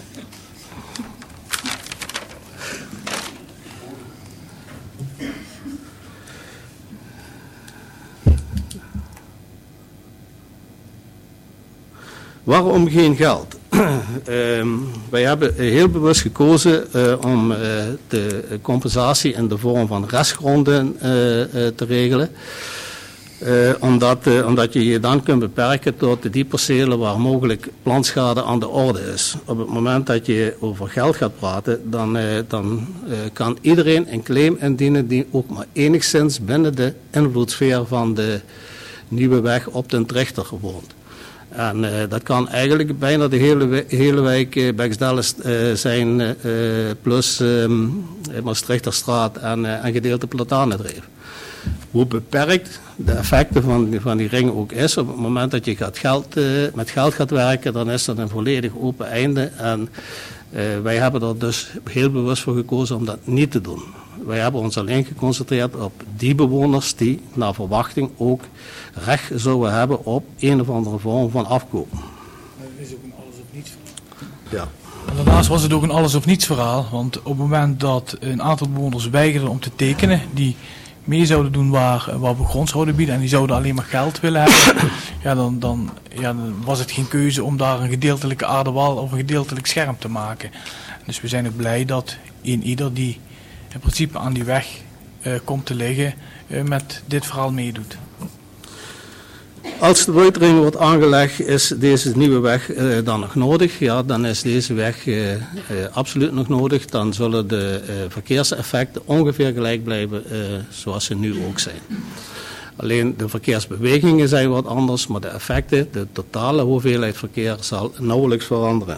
Waarom geen geld? uh, wij hebben heel bewust gekozen uh, om uh, de compensatie in de vorm van restgronden uh, uh, te regelen. Uh, omdat, uh, omdat je je dan kunt beperken tot die percelen waar mogelijk plantschade aan de orde is. Op het moment dat je over geld gaat praten, dan, uh, dan uh, kan iedereen een claim indienen die ook maar enigszins binnen de invloedssfeer van de nieuwe weg op den Trichter woont. En uh, dat kan eigenlijk bijna de hele, hele wijk uh, Bekstelle uh, zijn, uh, plus um, Maastrichterstraat en, uh, en gedeelte Platanendreef. Hoe beperkt de effecten van, van die ring ook is, op het moment dat je gaat geld, uh, met geld gaat werken, dan is dat een volledig open einde. En uh, wij hebben er dus heel bewust voor gekozen om dat niet te doen. Wij hebben ons alleen geconcentreerd op die bewoners die naar verwachting ook recht zouden hebben op een of andere vorm van afkoop. Dat is ook een alles of niets verhaal. Ja. En daarnaast was het ook een alles of niets verhaal, want op het moment dat een aantal bewoners weigerden om te tekenen, die mee zouden doen waar, waar we grond zouden bieden en die zouden alleen maar geld willen hebben, ja, dan, dan, ja, dan was het geen keuze om daar een gedeeltelijke aardewal of een gedeeltelijk scherm te maken. Dus we zijn ook blij dat een ieder die in principe aan die weg uh, komt te liggen, uh, met dit verhaal meedoet. Als de buitenring wordt aangelegd, is deze nieuwe weg uh, dan nog nodig. Ja, dan is deze weg uh, uh, absoluut nog nodig. Dan zullen de uh, verkeerseffecten ongeveer gelijk blijven uh, zoals ze nu ook zijn. Alleen de verkeersbewegingen zijn wat anders, maar de effecten, de totale hoeveelheid verkeer zal nauwelijks veranderen.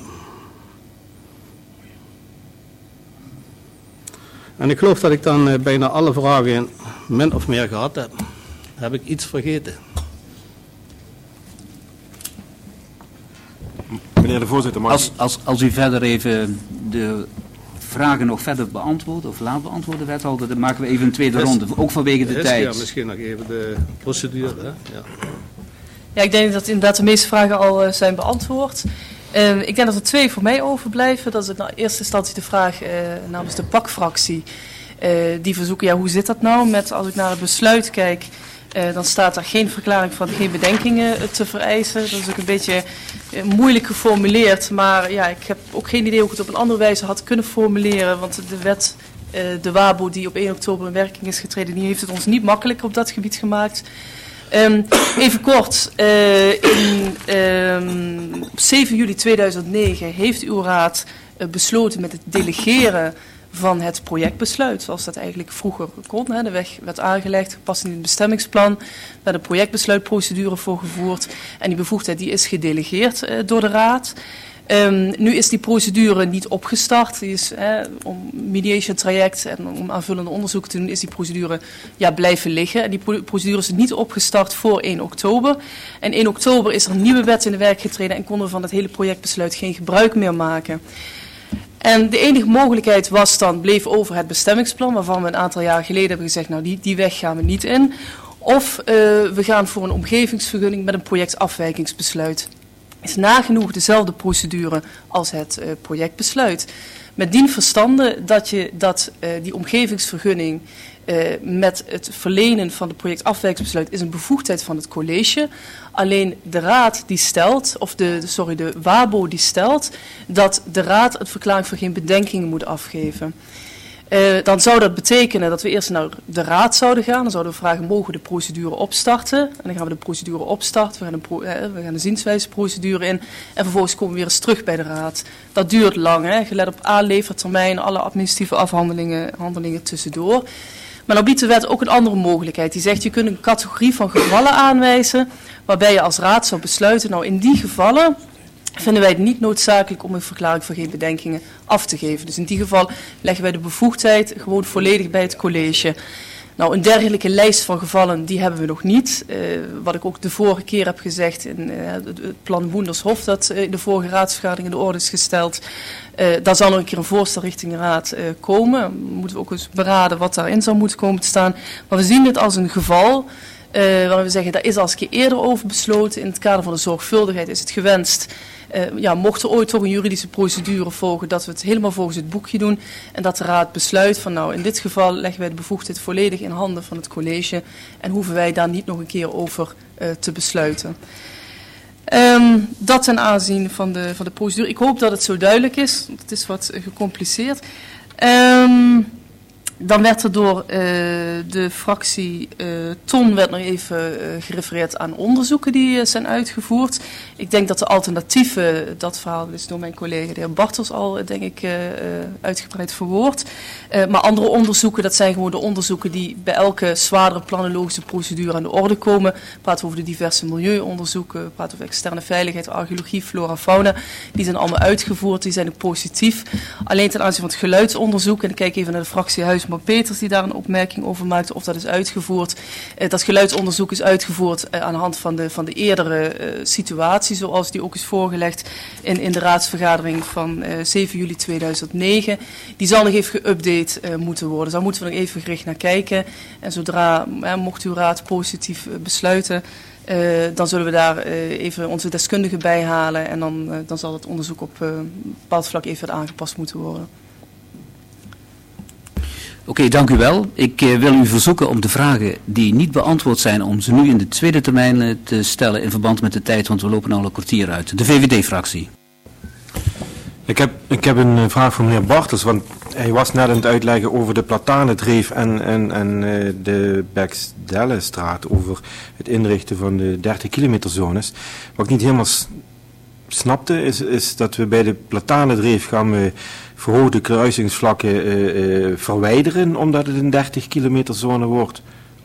En ik geloof dat ik dan uh, bijna alle vragen min of meer gehad heb. Heb ik iets vergeten? Meneer de voorzitter, mag als, als, als u verder even de vragen nog verder beantwoordt of laat beantwoorden, wethouder, dan maken we even een tweede is, ronde, ook vanwege de is, tijd. Ja, misschien nog even de procedure. Hè? Ja. Ja, ik denk dat inderdaad de meeste vragen al uh, zijn beantwoord. Uh, ik denk dat er twee voor mij overblijven. Dat is in eerste instantie de vraag uh, namens de P A C-fractie. Uh, die verzoeken, ja, hoe zit dat nou met, als ik naar het besluit kijk, uh, dan staat er geen verklaring van geen bedenkingen uh, te vereisen. Dat is ook een beetje uh, moeilijk geformuleerd, maar ja, ik heb ook geen idee hoe ik het op een andere wijze had kunnen formuleren, want de wet, uh, de WABO die op één oktober in werking is getreden, die heeft het ons niet makkelijker op dat gebied gemaakt. Um, even kort, uh, in, um, op zeven juli tweeduizend negen heeft uw raad uh, besloten met het delegeren van het projectbesluit, zoals dat eigenlijk vroeger kon. Hè. De weg werd aangelegd, gepast in het bestemmingsplan, werd een projectbesluitprocedure voor gevoerd en die bevoegdheid die is gedelegeerd uh, door de raad. Um, nu is die procedure niet opgestart. Die is, eh, om mediation traject en om aanvullende onderzoek te doen, is die procedure ja, blijven liggen. En die procedure is niet opgestart voor één oktober. En één oktober is er een nieuwe wet in de werk getreden en konden we van het hele projectbesluit geen gebruik meer maken. En de enige mogelijkheid was dan, bleef over het bestemmingsplan, waarvan we een aantal jaar geleden hebben gezegd, nou die, die weg gaan we niet in. Of uh, we gaan voor een omgevingsvergunning met een projectafwijkingsbesluit. Is nagenoeg dezelfde procedure als het uh, projectbesluit. Met dien verstande dat, je, dat uh, die omgevingsvergunning uh, met het verlenen van het projectafwijkingsbesluit is een bevoegdheid van het college. Alleen de raad die stelt, of de, sorry, de WABO die stelt, dat de raad een verklaring voor geen bedenkingen moet afgeven. Uh, dan zou dat betekenen dat we eerst naar de raad zouden gaan. Dan zouden we vragen, mogen we de procedure opstarten? En dan gaan we de procedure opstarten. We gaan een, pro, uh, we gaan een zienswijzeprocedure in. En vervolgens komen we weer eens terug bij de raad. Dat duurt lang, hè? Gelet op aanlevertermijn, alle administratieve afhandelingen handelingen tussendoor. Maar nou biedt de wet ook een andere mogelijkheid. Die zegt, je kunt een categorie van gevallen aanwijzen, waarbij je als raad zou besluiten, nou in die gevallen vinden wij het niet noodzakelijk om een verklaring van geen bedenkingen af te geven. Dus in die geval leggen wij de bevoegdheid gewoon volledig bij het college. Nou, een dergelijke lijst van gevallen, die hebben we nog niet. Uh, wat ik ook de vorige keer heb gezegd in uh, het plan Woendershof dat uh, in de vorige raadsvergadering in de orde is gesteld. Uh, daar zal nog een keer een voorstel richting de raad uh, komen. Moeten we ook eens beraden wat daarin zou moeten komen te staan. Maar we zien dit als een geval uh, waarin we zeggen, daar is al eens een keer eerder over besloten. In het kader van de zorgvuldigheid is het gewenst. Uh, ja, mocht er ooit toch een juridische procedure volgen, dat we het helemaal volgens het boekje doen. En dat de raad besluit van nou, in dit geval leggen wij de bevoegdheid volledig in handen van het college. En hoeven wij daar niet nog een keer over uh, te besluiten. Um, dat ten aanzien van de, van de procedure. Ik hoop dat het zo duidelijk is. Het is wat uh, gecompliceerd. Um, Dan werd er door uh, de fractie uh, Ton werd nog even uh, gerefereerd aan onderzoeken die uh, zijn uitgevoerd. Ik denk dat de alternatieven, dat verhaal is door mijn collega de heer Bartels al uh, denk ik uh, uh, uitgebreid verwoord. Uh, maar andere onderzoeken, dat zijn gewoon de onderzoeken die bij elke zwaardere planologische procedure aan de orde komen. We praten over de diverse milieuonderzoeken, we praten over externe veiligheid, archeologie, flora, fauna. Die zijn allemaal uitgevoerd, die zijn ook positief. Alleen ten aanzien van het geluidsonderzoek, en ik kijk even naar de fractie Huisman Peters die daar een opmerking over maakte of dat is uitgevoerd. Uh, dat geluidsonderzoek is uitgevoerd uh, aan de hand van de, van de eerdere uh, situatie, zoals die ook is voorgelegd in, in de raadsvergadering van uh, zeven juli tweeduizend negen. Die zal nog even geüpdate uh, moeten worden. Daar moeten we nog even gericht naar kijken. En zodra, uh, mocht uw raad positief uh, besluiten, uh, dan zullen we daar uh, even onze deskundigen bij halen. En dan, uh, dan zal het onderzoek op uh, een bepaald vlak even aangepast moeten worden. Oké, okay, dank u wel. Ik uh, wil u verzoeken om de vragen die niet beantwoord zijn, om ze nu in de tweede termijn uh, te stellen in verband met de tijd, want we lopen al een kwartier uit. De V V D-fractie. Ik heb, ik heb een vraag voor meneer Bartels, want hij was net aan het uitleggen over de Platanendreef en, en, en uh, de Bergsdellenstraat, over het inrichten van de dertig kilometer zones. Wat ik niet helemaal snapte, is, is dat we bij de Platanendreef gaan we verhoogde kruisingsvlakken uh, uh, verwijderen, omdat het een dertig kilometer zone wordt.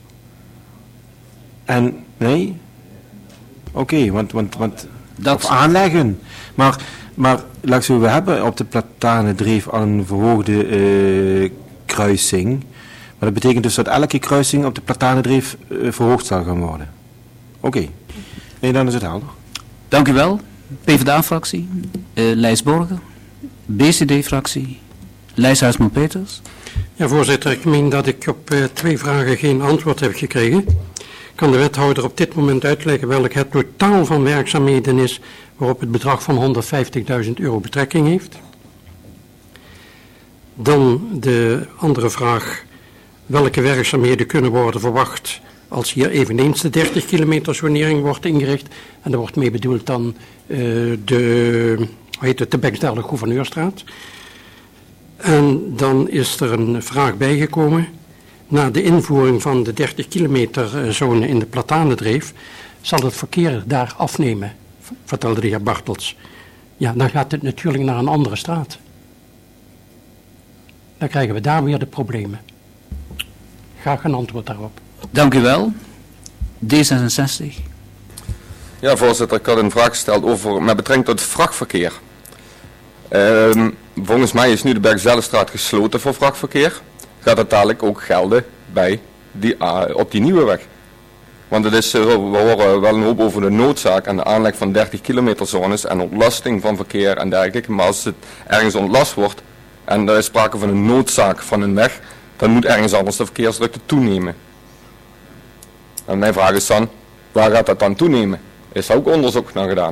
En, nee? Oké, okay, want, want, want dat of aanleggen. Maar, maar laat ik zo, we hebben op de Platanendreef al een verhoogde uh, kruising. Maar dat betekent dus dat elke kruising op de Platanendreef uh, verhoogd zal gaan worden. Oké, okay. Nee, dan is het helder. Dank u wel. P v d A-fractie, uh, Lijs Borger. B C D-fractie, Lijs Huisman Peters. Ja, voorzitter, ik meen dat ik op uh, twee vragen geen antwoord heb gekregen. Kan de wethouder op dit moment uitleggen welk het totaal van werkzaamheden is waarop het bedrag van honderdvijftigduizend euro betrekking heeft? Dan de andere vraag, welke werkzaamheden kunnen worden verwacht als hier eveneens de dertig kilometer zonering wordt ingericht? En daar wordt mee bedoeld dan uh, de... hoe heet het, de Bergsdelle Gouverneurstraat. En dan is er een vraag bijgekomen. Na de invoering van de dertig kilometer zone in de Platanendreef zal het verkeer daar afnemen, vertelde de heer Bartels. Ja, dan gaat het natuurlijk naar een andere straat. Dan krijgen we daar weer de problemen. Graag een antwoord daarop. Dank u wel. D zesenzestig. Ja, voorzitter, ik had een vraag gesteld over met betrekking tot het vrachtverkeer. Uh, volgens mij is nu de Bergzellenstraat gesloten voor vrachtverkeer. Gaat dat dadelijk ook gelden bij die, uh, op die nieuwe weg? Want het is, uh, we horen wel een hoop over de noodzaak en de aanleg van dertig kilometer zones en ontlasting van verkeer en dergelijke. Maar als het ergens ontlast wordt en er is sprake van een noodzaak van een weg, dan moet ergens anders de verkeersdrukte toenemen. En mijn vraag is dan, waar gaat dat dan toenemen? Is daar ook onderzoek naar gedaan?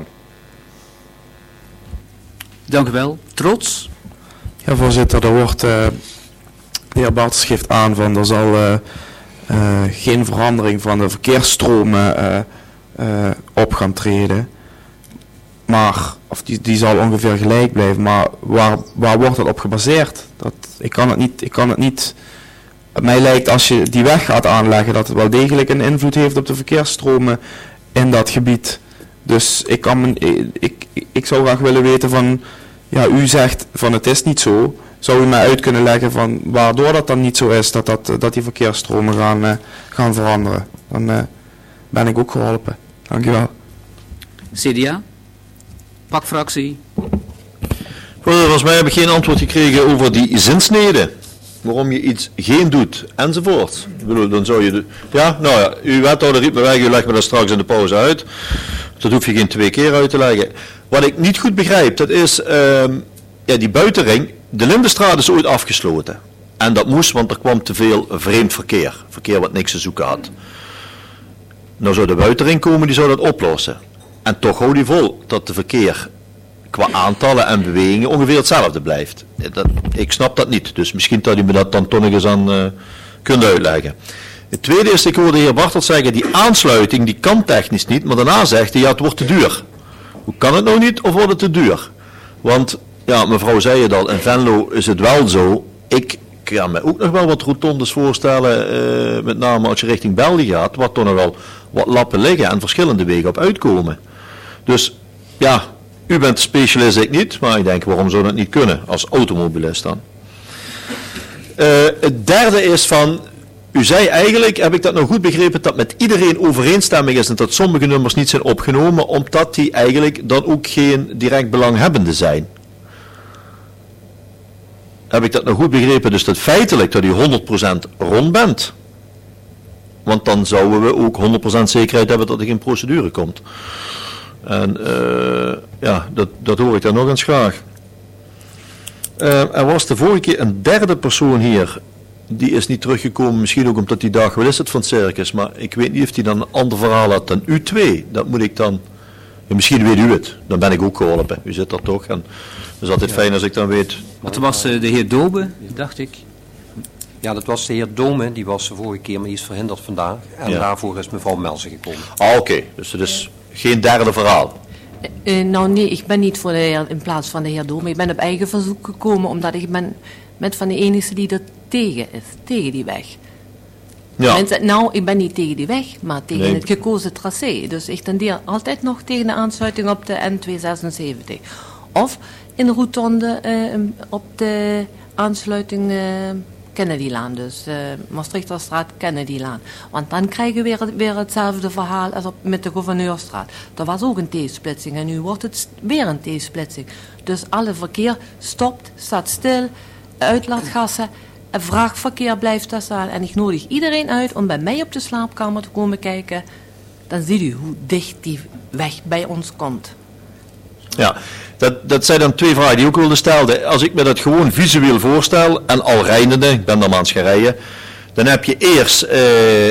Dank u wel. Trots? Ja, voorzitter, er wordt, uh, de heer Bartels geeft aan van er zal uh, uh, geen verandering van de verkeersstromen uh, uh, op gaan treden. Maar, of die, die zal ongeveer gelijk blijven, maar waar, waar wordt dat op gebaseerd? Dat, ik kan het niet, ik kan het niet, mij lijkt als je die weg gaat aanleggen dat het wel degelijk een invloed heeft op de verkeersstromen in dat gebied. Dus ik, kan me, ik, ik, ik zou graag willen weten van, ja, u zegt van het is niet zo. Zou u mij uit kunnen leggen van waardoor dat dan niet zo is, dat, dat, dat die verkeersstromen gaan, uh, gaan veranderen. Dan uh, ben ik ook geholpen. Dank u wel. C D A? Pakfractie. Volgens mij heb ik geen antwoord gekregen over die zinsnede. Waarom je iets geen doet, enzovoort. Ik bedoel, dan zou je... De, ja, nou ja, uw wethouder riep me weg, u legt me dat straks in de pauze uit. Dat hoef je geen twee keer uit te leggen. Wat ik niet goed begrijp, dat is... Uh, ja, die buitenring, de Lindenstraat is ooit afgesloten. En dat moest, want er kwam te veel vreemd verkeer. Verkeer wat niks te zoeken had. Nou zou de buitenring komen, die zou dat oplossen. En toch houdt hij vol dat de verkeer qua aantallen en bewegingen ongeveer hetzelfde blijft. Dat, ik snap dat niet, dus misschien dat u me dat dan toch nog eens aan uh, kunt uitleggen. Het tweede is, ik hoorde de heer Bartels zeggen, die aansluiting die kan technisch niet, maar daarna zegt hij, ja, het wordt te duur. Hoe kan het nou niet, of wordt het te duur? Want, ja, mevrouw zei het al, in Venlo is het wel zo, ik kan me ook nog wel wat rotondes voorstellen, uh, met name als je richting België gaat, wat toch nog wel wat lappen liggen en verschillende wegen op uitkomen. Dus, ja, u bent specialist, ik niet, maar ik denk, waarom zou dat niet kunnen, als automobilist dan? Uh, het derde is van, u zei eigenlijk, heb ik dat nou goed begrepen, dat met iedereen overeenstemming is en dat sommige nummers niet zijn opgenomen, omdat die eigenlijk dan ook geen direct belanghebbende zijn. Heb ik dat nou goed begrepen, dus dat feitelijk dat u honderd procent rond bent? Want dan zouden we ook honderd procent zekerheid hebben dat er geen procedure komt. En uh, ja, dat, dat hoor ik dan nog eens graag. Uh, er was de vorige keer een derde persoon hier. Die is niet teruggekomen, misschien ook omdat die dag wel is het van het circus. Maar ik weet niet of die dan een ander verhaal had dan u twee. Dat moet ik dan... Ja, misschien weet u het. Dan ben ik ook geholpen. U zit er toch. En het is altijd fijn als ik dan weet... Dat was uh, de heer Dobe, dacht ik. Ja, dat was de heer Dome, die was de vorige keer, maar die is verhinderd vandaag. En Ja. daarvoor is mevrouw Melzen gekomen. Ah, oké. Okay. Dus het is geen derde verhaal. Uh, nou nee, ik ben niet voor de heer, in plaats van de heer Dome. Ik ben op eigen verzoek gekomen, omdat ik ben met van de enige die er tegen is, tegen die weg. Ja. Mensen, nou, ik ben niet tegen die weg, maar tegen Nee. het gekozen tracé. Dus ik tendeer altijd nog tegen de aansluiting op de N tweehonderdzesenzeventig. Of in de rotonde uh, op de aansluiting uh, Kennedylaan, dus uh, Maastrichterstraat, Kennedylaan. Want dan krijgen we weer, weer hetzelfde verhaal als op, met de Gouverneurstraat. Er was ook een T-splitsing en nu wordt het weer een T-splitsing. Dus alle verkeer stopt, staat stil, uitlaatgassen, en vrachtverkeer blijft daar staan. En ik nodig iedereen uit om bij mij op de slaapkamer te komen kijken. Dan ziet u hoe dicht die weg bij ons komt. Ja, dat, dat zijn dan twee vragen die ik ook wilde stellen. Als ik me dat gewoon visueel voorstel, en al rijdende, ik ben dan aan het gaan rijden, dan heb je eerst uh,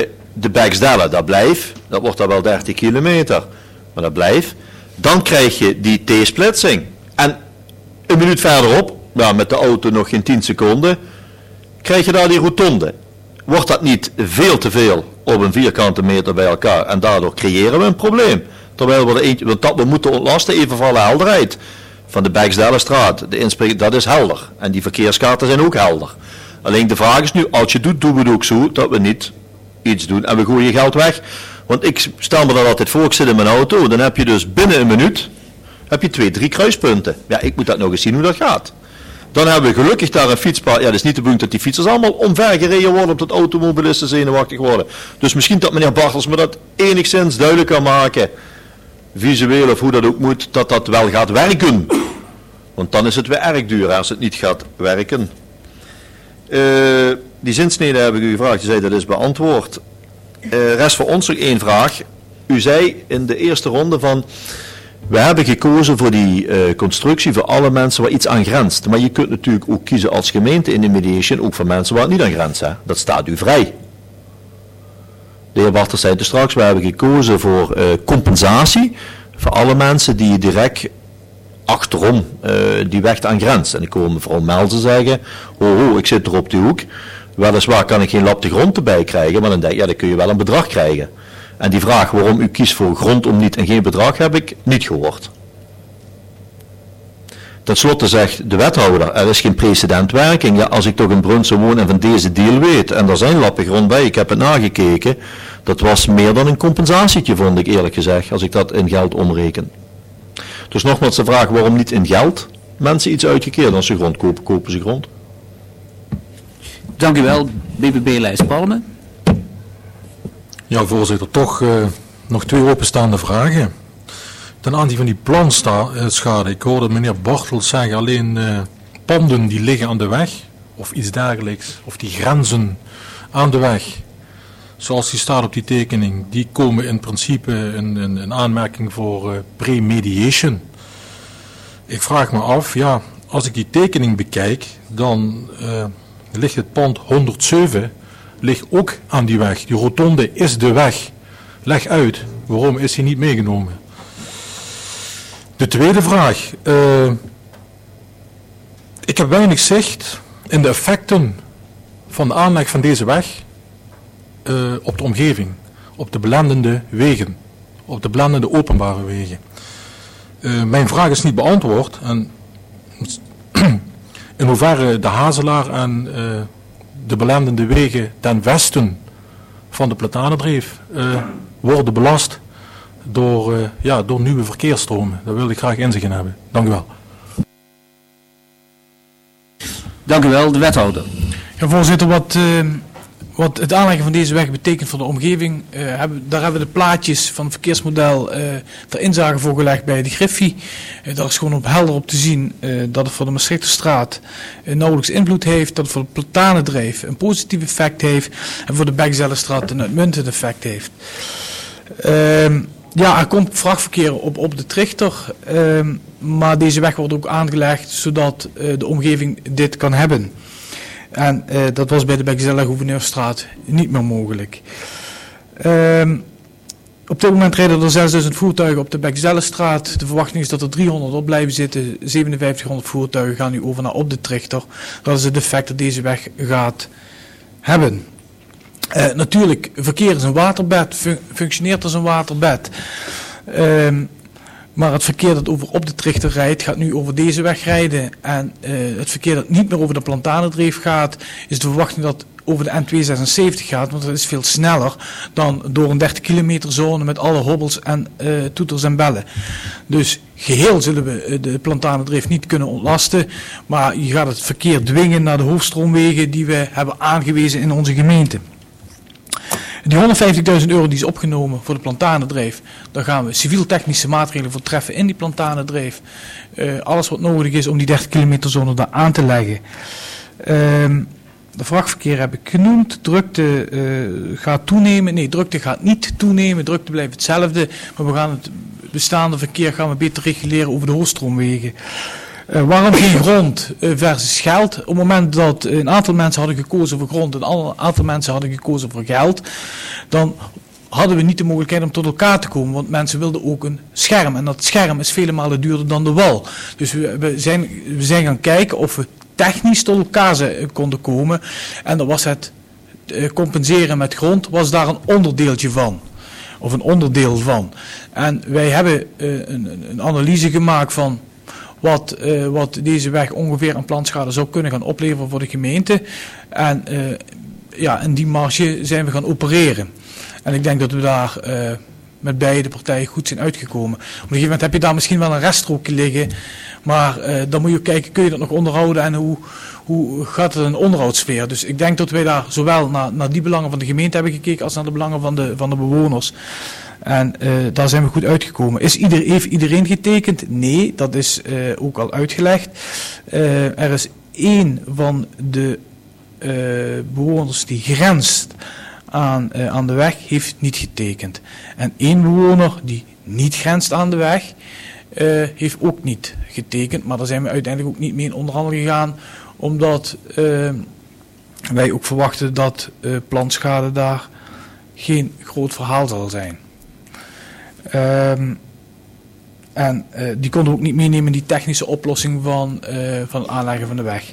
de Bijksdelle, dat blijft, dat wordt dan wel dertig kilometer, maar dat blijft. Dan krijg je die T-splitsing. En een minuut verderop, nou, met de auto nog geen tien seconden, krijg je daar die rotonde. Wordt dat niet veel te veel op een vierkante meter bij elkaar en daardoor creëren we een probleem? Terwijl we er eentje, want dat we moeten ontlasten, even voor alle helderheid. Van de Bijksdellenstraat, de inspreek, dat is helder. En die verkeerskaarten zijn ook helder. Alleen de vraag is nu, als je doet, doen we het ook zo, dat we niet iets doen en we gooien geld weg. Want ik stel me dat altijd voor, ik zit in mijn auto, dan heb je dus binnen een minuut, heb je twee, drie kruispunten. Ja, ik moet dat nog eens zien hoe dat gaat. Dan hebben we gelukkig daar een fietspad. Ja, dat is niet de bedoeling dat die fietsers allemaal omvergereden worden, omdat automobilisten zenuwachtig worden. Dus misschien dat meneer Bartels me dat enigszins duidelijk kan maken, visueel of hoe dat ook moet, dat dat wel gaat werken. Want dan is het weer erg duur als het niet gaat werken. Uh, die zinsnede heb ik u gevraagd, u zei dat is beantwoord. Uh, rest voor ons nog één vraag. U zei in de eerste ronde van, we hebben gekozen voor die uh, constructie voor alle mensen waar iets aan grenst. Maar je kunt natuurlijk ook kiezen als gemeente in de mediation, ook voor mensen waar het niet aan grenst. Hè? Dat staat u vrij. De heer Bartels zei dus straks, we hebben gekozen voor uh, compensatie voor alle mensen die direct achterom uh, die weg aan grenst. En ik hoor mevrouw Melzen zeggen, oh, oh, ik zit er op de hoek. Weliswaar kan ik geen lap de grond erbij krijgen, maar dan denk ik, ja, dan kun je wel een bedrag krijgen. En die vraag waarom u kiest voor grond om niet en geen bedrag, heb ik niet gehoord. Ten slotte zegt de wethouder, er is geen precedentwerking. Ja, als ik toch in Brunssum woon en van deze deal weet, en er zijn lappen grond bij, ik heb het nagekeken, dat was meer dan een compensatietje, vond ik eerlijk gezegd, als ik dat in geld omreken. Dus nogmaals de vraag, waarom niet in geld mensen iets uitgekeerd? Als ze grond kopen, kopen ze grond. Dank u wel, B B B-lijst Palmen. Ja, voorzitter, toch uh, nog twee openstaande vragen. ten aanzien van die planschade, ik hoorde meneer Bartels zeggen alleen uh, panden die liggen aan de weg, of iets dergelijks, of die grenzen aan de weg, zoals die staat op die tekening, die komen in principe in, in, in aanmerking voor uh, premediation. Ik vraag me af, ja, als ik die tekening bekijk, dan uh, ligt het pand honderdzeven, ligt ook aan die weg. Die rotonde is de weg. Leg uit, waarom is hij niet meegenomen? De tweede vraag. Uh, ik heb weinig zicht in de effecten van de aanleg van deze weg uh, op de omgeving, op de belendende wegen, op de belendende openbare wegen. Uh, mijn vraag is niet beantwoord en in hoeverre de Hazelaar en uh, de belendende wegen ten westen van de Platanendreef uh, worden belast door, uh, ja, door nieuwe verkeersstromen. Daar wil ik graag inzicht in hebben. Dank u wel. Dank u wel, de wethouder. Ja, voorzitter, wat, uh, wat het aanleggen van deze weg betekent voor de omgeving, uh, hebben, daar hebben we de plaatjes van het verkeersmodel uh, ter inzage voor gelegd bij de Griffie. Uh, daar is gewoon op helder op te zien uh, dat het voor de Maastrichterstraat uh, nauwelijks invloed heeft, dat het voor de Platanendreef een positief effect heeft en voor de Bekzellenstraat een uitmuntend effect heeft. Uh, ja, er komt vrachtverkeer op, op de Trichter, uh, maar deze weg wordt ook aangelegd zodat uh, de omgeving dit kan hebben. En uh, dat was bij de Bekzelle-Gouverneurstraat niet meer mogelijk. Uh, op dit moment rijden er zesduizend voertuigen op de Bekzellenstraat. De verwachting is dat er driehonderd op blijven zitten. zevenenvijftighonderd voertuigen gaan nu over naar op de Trichter. Dat is het effect dat deze weg gaat hebben. Uh, natuurlijk, verkeer is een waterbed, fun- functioneert als een waterbed. Uh, Maar het verkeer dat over op de Trichter rijdt, gaat nu over deze weg rijden. En uh, het verkeer dat niet meer over de Platanendreef gaat, is de verwachting dat over de N tweehonderdzesenzeventig gaat. Want dat is veel sneller dan door een dertig kilometer zone met alle hobbels en uh, toeters en bellen. Dus geheel zullen we uh, de Platanendreef niet kunnen ontlasten. Maar je gaat het verkeer dwingen naar de hoofdstroomwegen die we hebben aangewezen in onze gemeente. Die honderdvijftigduizend euro die is opgenomen voor de Platanendreef, daar gaan we civiel-technische maatregelen voor treffen in die Platanendreef. Uh, alles wat nodig is om die dertig kilometer zone daar aan te leggen. Uh, de vrachtverkeer heb ik genoemd. Drukte uh, gaat toenemen. Nee, drukte gaat niet toenemen. Drukte blijft hetzelfde. Maar we gaan het bestaande verkeer gaan we beter reguleren over de hoofdstroomwegen. Uh, waarom geen grond uh, versus geld? Op het moment dat een aantal mensen hadden gekozen voor grond en een aantal mensen hadden gekozen voor geld, dan hadden we niet de mogelijkheid om tot elkaar te komen, want mensen wilden ook een scherm. En dat scherm is vele malen duurder dan de wal. Dus we, we, zijn, we zijn gaan kijken of we technisch tot elkaar ze, konden komen. En dan was het uh, compenseren met grond, was daar een onderdeeltje van. Of een onderdeel van. En wij hebben uh, een, een analyse gemaakt van Wat, uh, wat deze weg ongeveer aan planschade zou kunnen gaan opleveren voor de gemeente. En uh, ja, in die marge zijn we gaan opereren. En ik denk dat we daar uh, met beide partijen goed zijn uitgekomen. Op een gegeven moment heb je daar misschien wel een reststrookje liggen. Maar uh, dan moet je kijken, kun je dat nog onderhouden en hoe, hoe gaat het in de onderhoudssfeer. Dus ik denk dat wij daar zowel naar, naar die belangen van de gemeente hebben gekeken als naar de belangen van de, van de bewoners. En uh, daar zijn we goed uitgekomen. Is ieder, heeft iedereen getekend? Nee, dat is uh, ook al uitgelegd. Uh, er is één van de uh, bewoners die grenst aan, uh, aan de weg, heeft niet getekend. En één bewoner die niet grenst aan de weg, uh, heeft ook niet getekend. Maar daar zijn we uiteindelijk ook niet mee in onderhandelen gegaan, omdat uh, wij ook verwachten dat uh, planschade daar geen groot verhaal zal zijn. Um, en uh, die konden we ook niet meenemen in die technische oplossing van, uh, van het aanleggen van de weg.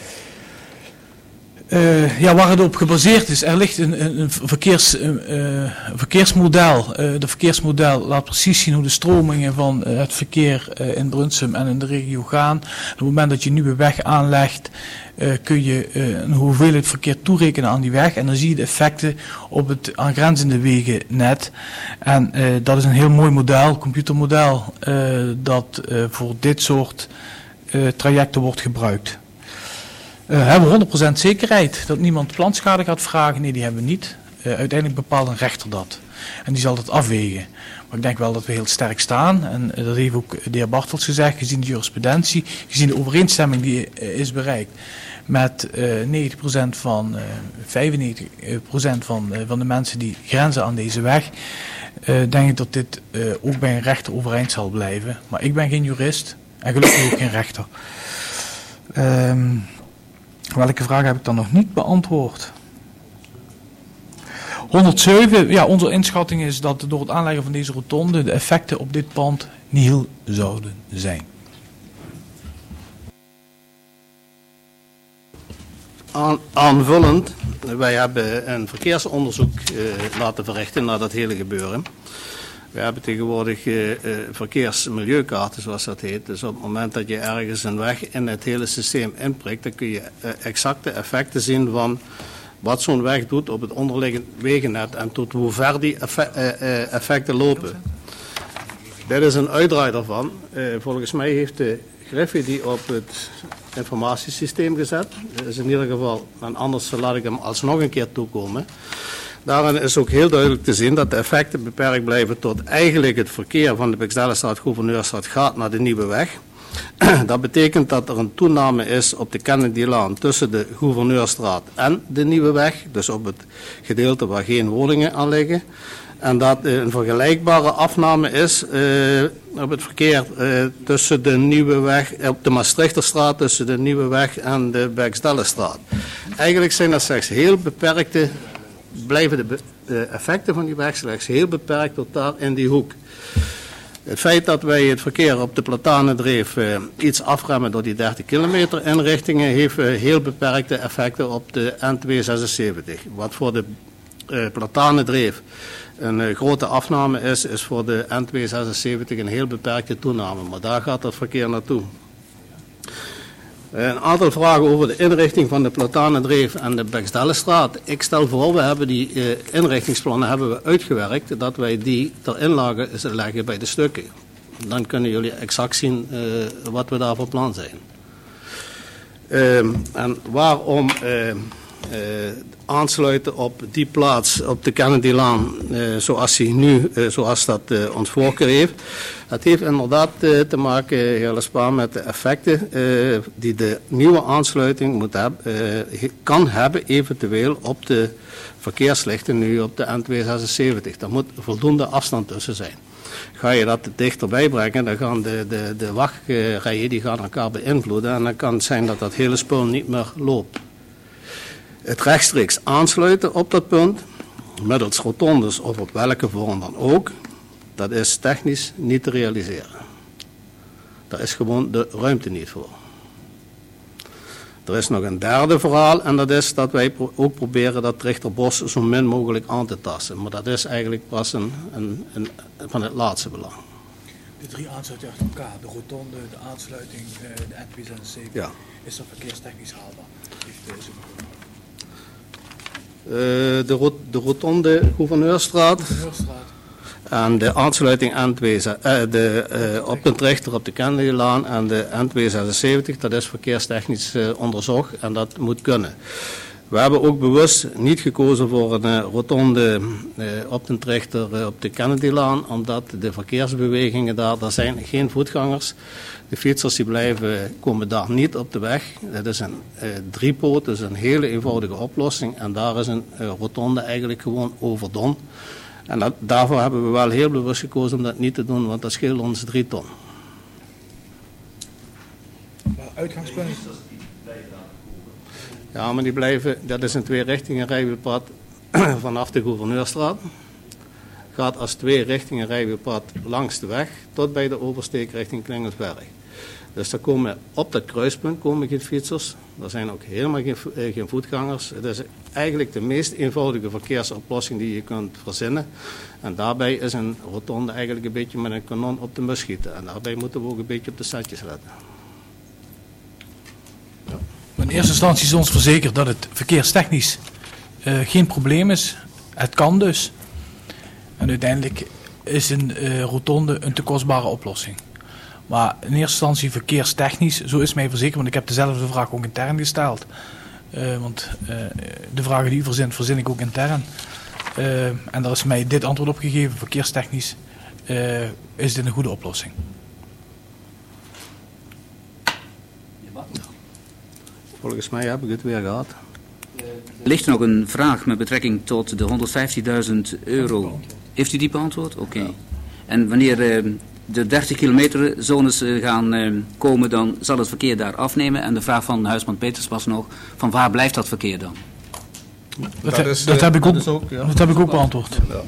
Uh, ja, waar het op gebaseerd is, er ligt een, een, een verkeers, uh, verkeersmodel. Uh, de verkeersmodel laat precies zien hoe de stromingen van uh, het verkeer uh, in Brunsum en in de regio gaan. Op het moment dat je een nieuwe weg aanlegt, uh, kun je uh, een hoeveelheid verkeer toerekenen aan die weg. En dan zie je de effecten op het aangrenzende wegennet. En uh, dat is een heel mooi model, computermodel, uh, dat uh, voor dit soort uh, trajecten wordt gebruikt. Uh, hebben we honderd procent zekerheid dat niemand planschade gaat vragen? Nee, die hebben we niet. Uh, uiteindelijk bepaalt een rechter dat. En die zal dat afwegen. Maar ik denk wel dat we heel sterk staan. En dat heeft ook de heer Bartels gezegd, gezien de jurisprudentie, gezien de overeenstemming die is bereikt met uh, negentig procent van, uh, vijfennegentig procent van, uh, van de mensen die grenzen aan deze weg. Uh, denk ik dat dit uh, ook bij een rechter overeind zal blijven. Maar ik ben geen jurist en gelukkig ook geen rechter. Um, welke vraag heb ik dan nog niet beantwoord? honderdzeven, ja, onze inschatting is dat door het aanleggen van deze rotonde de effecten op dit pand nihil zouden zijn. Aan, aanvullend, wij hebben een verkeersonderzoek uh, laten verrichten naar dat hele gebeuren. We hebben tegenwoordig uh, uh, verkeersmilieukaarten, zoals dat heet. Dus op het moment dat je ergens een weg in het hele systeem inprikt, dan kun je uh, exacte effecten zien van wat zo'n weg doet op het onderliggend wegennet en tot hoe ver die effect, uh, uh, effecten lopen. Dit is een uitdraai daarvan. Uh, volgens mij heeft de Griffie die op het informatiesysteem gezet. Dat is in ieder geval, en anders laat ik hem alsnog een keer toekomen. Daarin is ook heel duidelijk te zien dat de effecten beperkt blijven tot eigenlijk het verkeer van de Bexdellenstraat, Gouverneurstraat gaat naar de nieuwe weg. Dat betekent dat er een toename is op de Kennedylaan tussen de Gouverneurstraat en de nieuwe weg. Dus op het gedeelte waar geen woningen aan liggen. En dat een vergelijkbare afname is uh, op het verkeer uh, tussen de nieuwe weg, op de Maastrichterstraat tussen de nieuwe weg en de Bexdellenstraat. Eigenlijk zijn dat slechts heel beperkte, blijven de, be, de effecten van die weg slechts heel beperkt tot daar in die hoek. Het feit dat wij het verkeer op de Platanendreef uh, iets afremmen door die dertig kilometer inrichtingen heeft uh, heel beperkte effecten op de N tweehonderdzesenzeventig. Wat voor de uh, Platanendreef een uh, grote afname is, is voor de N tweehonderdzesenzeventig een heel beperkte toename. Maar daar gaat het verkeer naartoe. Uh, een aantal vragen over de inrichting van de Platanendreef en de Bexdellenstraat. Ik stel voor, we hebben die uh, inrichtingsplannen hebben we uitgewerkt, dat wij die ter inlage leggen bij de stukken. Dan kunnen jullie exact zien uh, wat we daar voor plan zijn. Uh, en waarom uh, uh, aansluiten op die plaats, op de Kennedylaan, uh, zoals, hij nu, uh, zoals dat uh, ons voorkeur heeft. Dat heeft inderdaad uh, te maken, heer Lespaan, met de effecten uh, die de nieuwe aansluiting moet heb, uh, kan hebben eventueel op de verkeerslichten nu op de N tweehonderdzesenzeventig. Daar moet voldoende afstand tussen zijn. Ga je dat dichterbij brengen, dan gaan de, de, de wachtrijen die gaan elkaar beïnvloeden en dan kan het zijn dat dat hele spul niet meer loopt. Het rechtstreeks aansluiten op dat punt, middels rotondes of op welke vorm dan ook, dat is technisch niet te realiseren. Daar is gewoon de ruimte niet voor. Er is nog een derde verhaal en dat is dat wij ook proberen dat Trichterbos zo min mogelijk aan te tasten. Maar dat is eigenlijk pas een, een, een, van het laatste belang. De drie aansluitingen achter elkaar, de rotonde, de aansluiting, de N tweehonderdzesenzeventig, ja. Is dat verkeerstechnisch haalbaar? Heeft deze Uh, de, rot, de rotonde Gouverneurstraat, Gouverneurstraat en de aansluiting N twee, uh, de, uh, op de Trichter op de Kennedylaan en de N tweehonderdzesenzeventig, dat is verkeerstechnisch uh, onderzocht en dat moet kunnen. We hebben ook bewust niet gekozen voor een uh, rotonde uh, op de Trichter uh, op de Kennedylaan, omdat de verkeersbewegingen daar, daar zijn geen voetgangers. De fietsers die blijven, komen daar niet op de weg. Het is een uh, driepoot, dus een hele eenvoudige oplossing. En daar is een uh, rotonde eigenlijk gewoon overdon. En dat, daarvoor hebben we wel heel bewust gekozen om dat niet te doen, want dat scheelt ons drie ton. Maar uitgangspunt? Ja, maar die blijven, dat is een twee richtingen rijwielpad vanaf de Gouverneurstraat. Gaat als twee richtingen rijwielpad langs de weg tot bij de oversteek richting Klingelsberg. Dus daar komen, op dat kruispunt komen geen fietsers. Er zijn ook helemaal geen, eh, geen voetgangers. Het is eigenlijk de meest eenvoudige verkeersoplossing die je kunt verzinnen. En daarbij is een rotonde eigenlijk een beetje met een kanon op de mus schieten. En daarbij moeten we ook een beetje op de centjes letten. Ja. In eerste instantie is ons verzekerd dat het verkeerstechnisch uh, geen probleem is. Het kan dus. En uiteindelijk is een uh, rotonde een te kostbare oplossing. Maar in eerste instantie verkeerstechnisch, zo is mij verzekerd, want ik heb dezelfde vraag ook intern gesteld. Uh, want uh, de vragen die u verzint, verzin ik ook intern. Uh, en daar is mij dit antwoord op gegeven. Verkeerstechnisch uh, is dit een goede oplossing. Volgens mij heb ik het weer gehad. Er ligt nog een vraag met betrekking tot de honderdvijftigduizend euro. Heeft u die beantwoord? Oké. Okay. Ja. En wanneer uh, de dertig kilometer zones uh, gaan uh, komen, dan zal het verkeer daar afnemen. En de vraag van Huisman Peters was nog, van waar blijft dat verkeer dan? Dat, dat, is, dat, heb, ik ook, dat, ook, ja. dat heb ik ook beantwoord. Ja.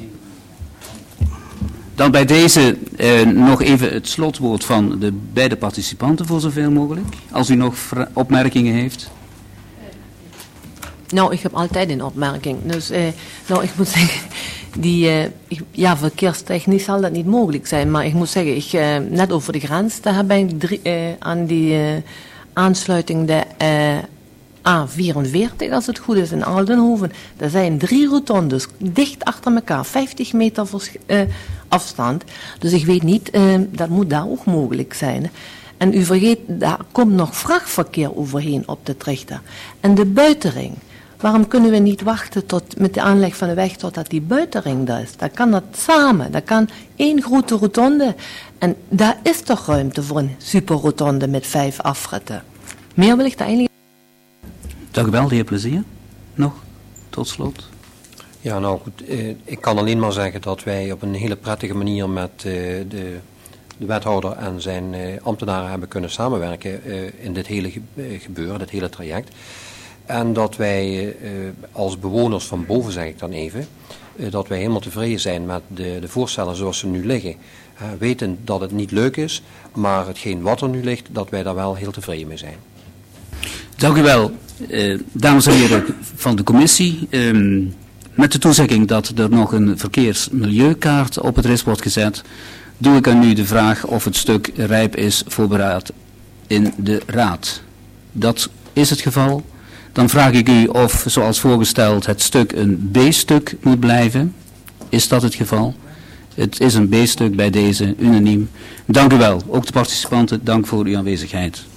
Dan bij deze uh, nog even het slotwoord van de beide participanten voor zoveel mogelijk. Als u nog opmerkingen heeft. Nou, ik heb altijd een opmerking. Dus, uh, nou, ik moet zeggen, die, uh, ik, ja, verkeerstechnisch zal dat niet mogelijk zijn. Maar ik moet zeggen, ik, uh, net over de grens, daar ben ik drie, uh, aan die uh, aansluiting de uh, A vierenveertig, als het goed is, in Aldenhoven. Er zijn drie rotondes, dicht achter elkaar, vijftig meter uh, afstand. Dus ik weet niet, uh, dat moet daar ook mogelijk zijn. En u vergeet, daar komt nog vrachtverkeer overheen op de Trichter. En de buitenring. Waarom kunnen we niet wachten tot, met de aanleg van de weg totdat die buitenring daar is? Dan kan dat samen. Dat kan één grote rotonde. En daar is toch ruimte voor een superrotonde met vijf afritten. Meer wil ik daar eigenlijk... Dank u wel, de heer Plezier. Nog, tot slot. Ja, nou goed. Eh, ik kan alleen maar zeggen dat wij op een hele prettige manier met eh, de, de wethouder en zijn eh, ambtenaren hebben kunnen samenwerken eh, in dit hele ge gebeuren, dit hele traject. En dat wij uh, als bewoners van boven, zeg ik dan even, uh, dat wij helemaal tevreden zijn met de, de voorstellen zoals ze nu liggen. Uh, weten dat het niet leuk is, maar hetgeen wat er nu ligt, dat wij daar wel heel tevreden mee zijn. Dank u wel, uh, dames en heren van de commissie. Um, met de toezegging dat er nog een verkeersmilieukaart op het ris wordt gezet, doe ik aan u de vraag of het stuk rijp is voor beraad in de raad. Dat is het geval. Dan vraag ik u of, zoals voorgesteld, het stuk een B-stuk moet blijven. Is dat het geval? Het is een B-stuk bij deze, unaniem. Dank u wel. Ook de participanten, dank voor uw aanwezigheid.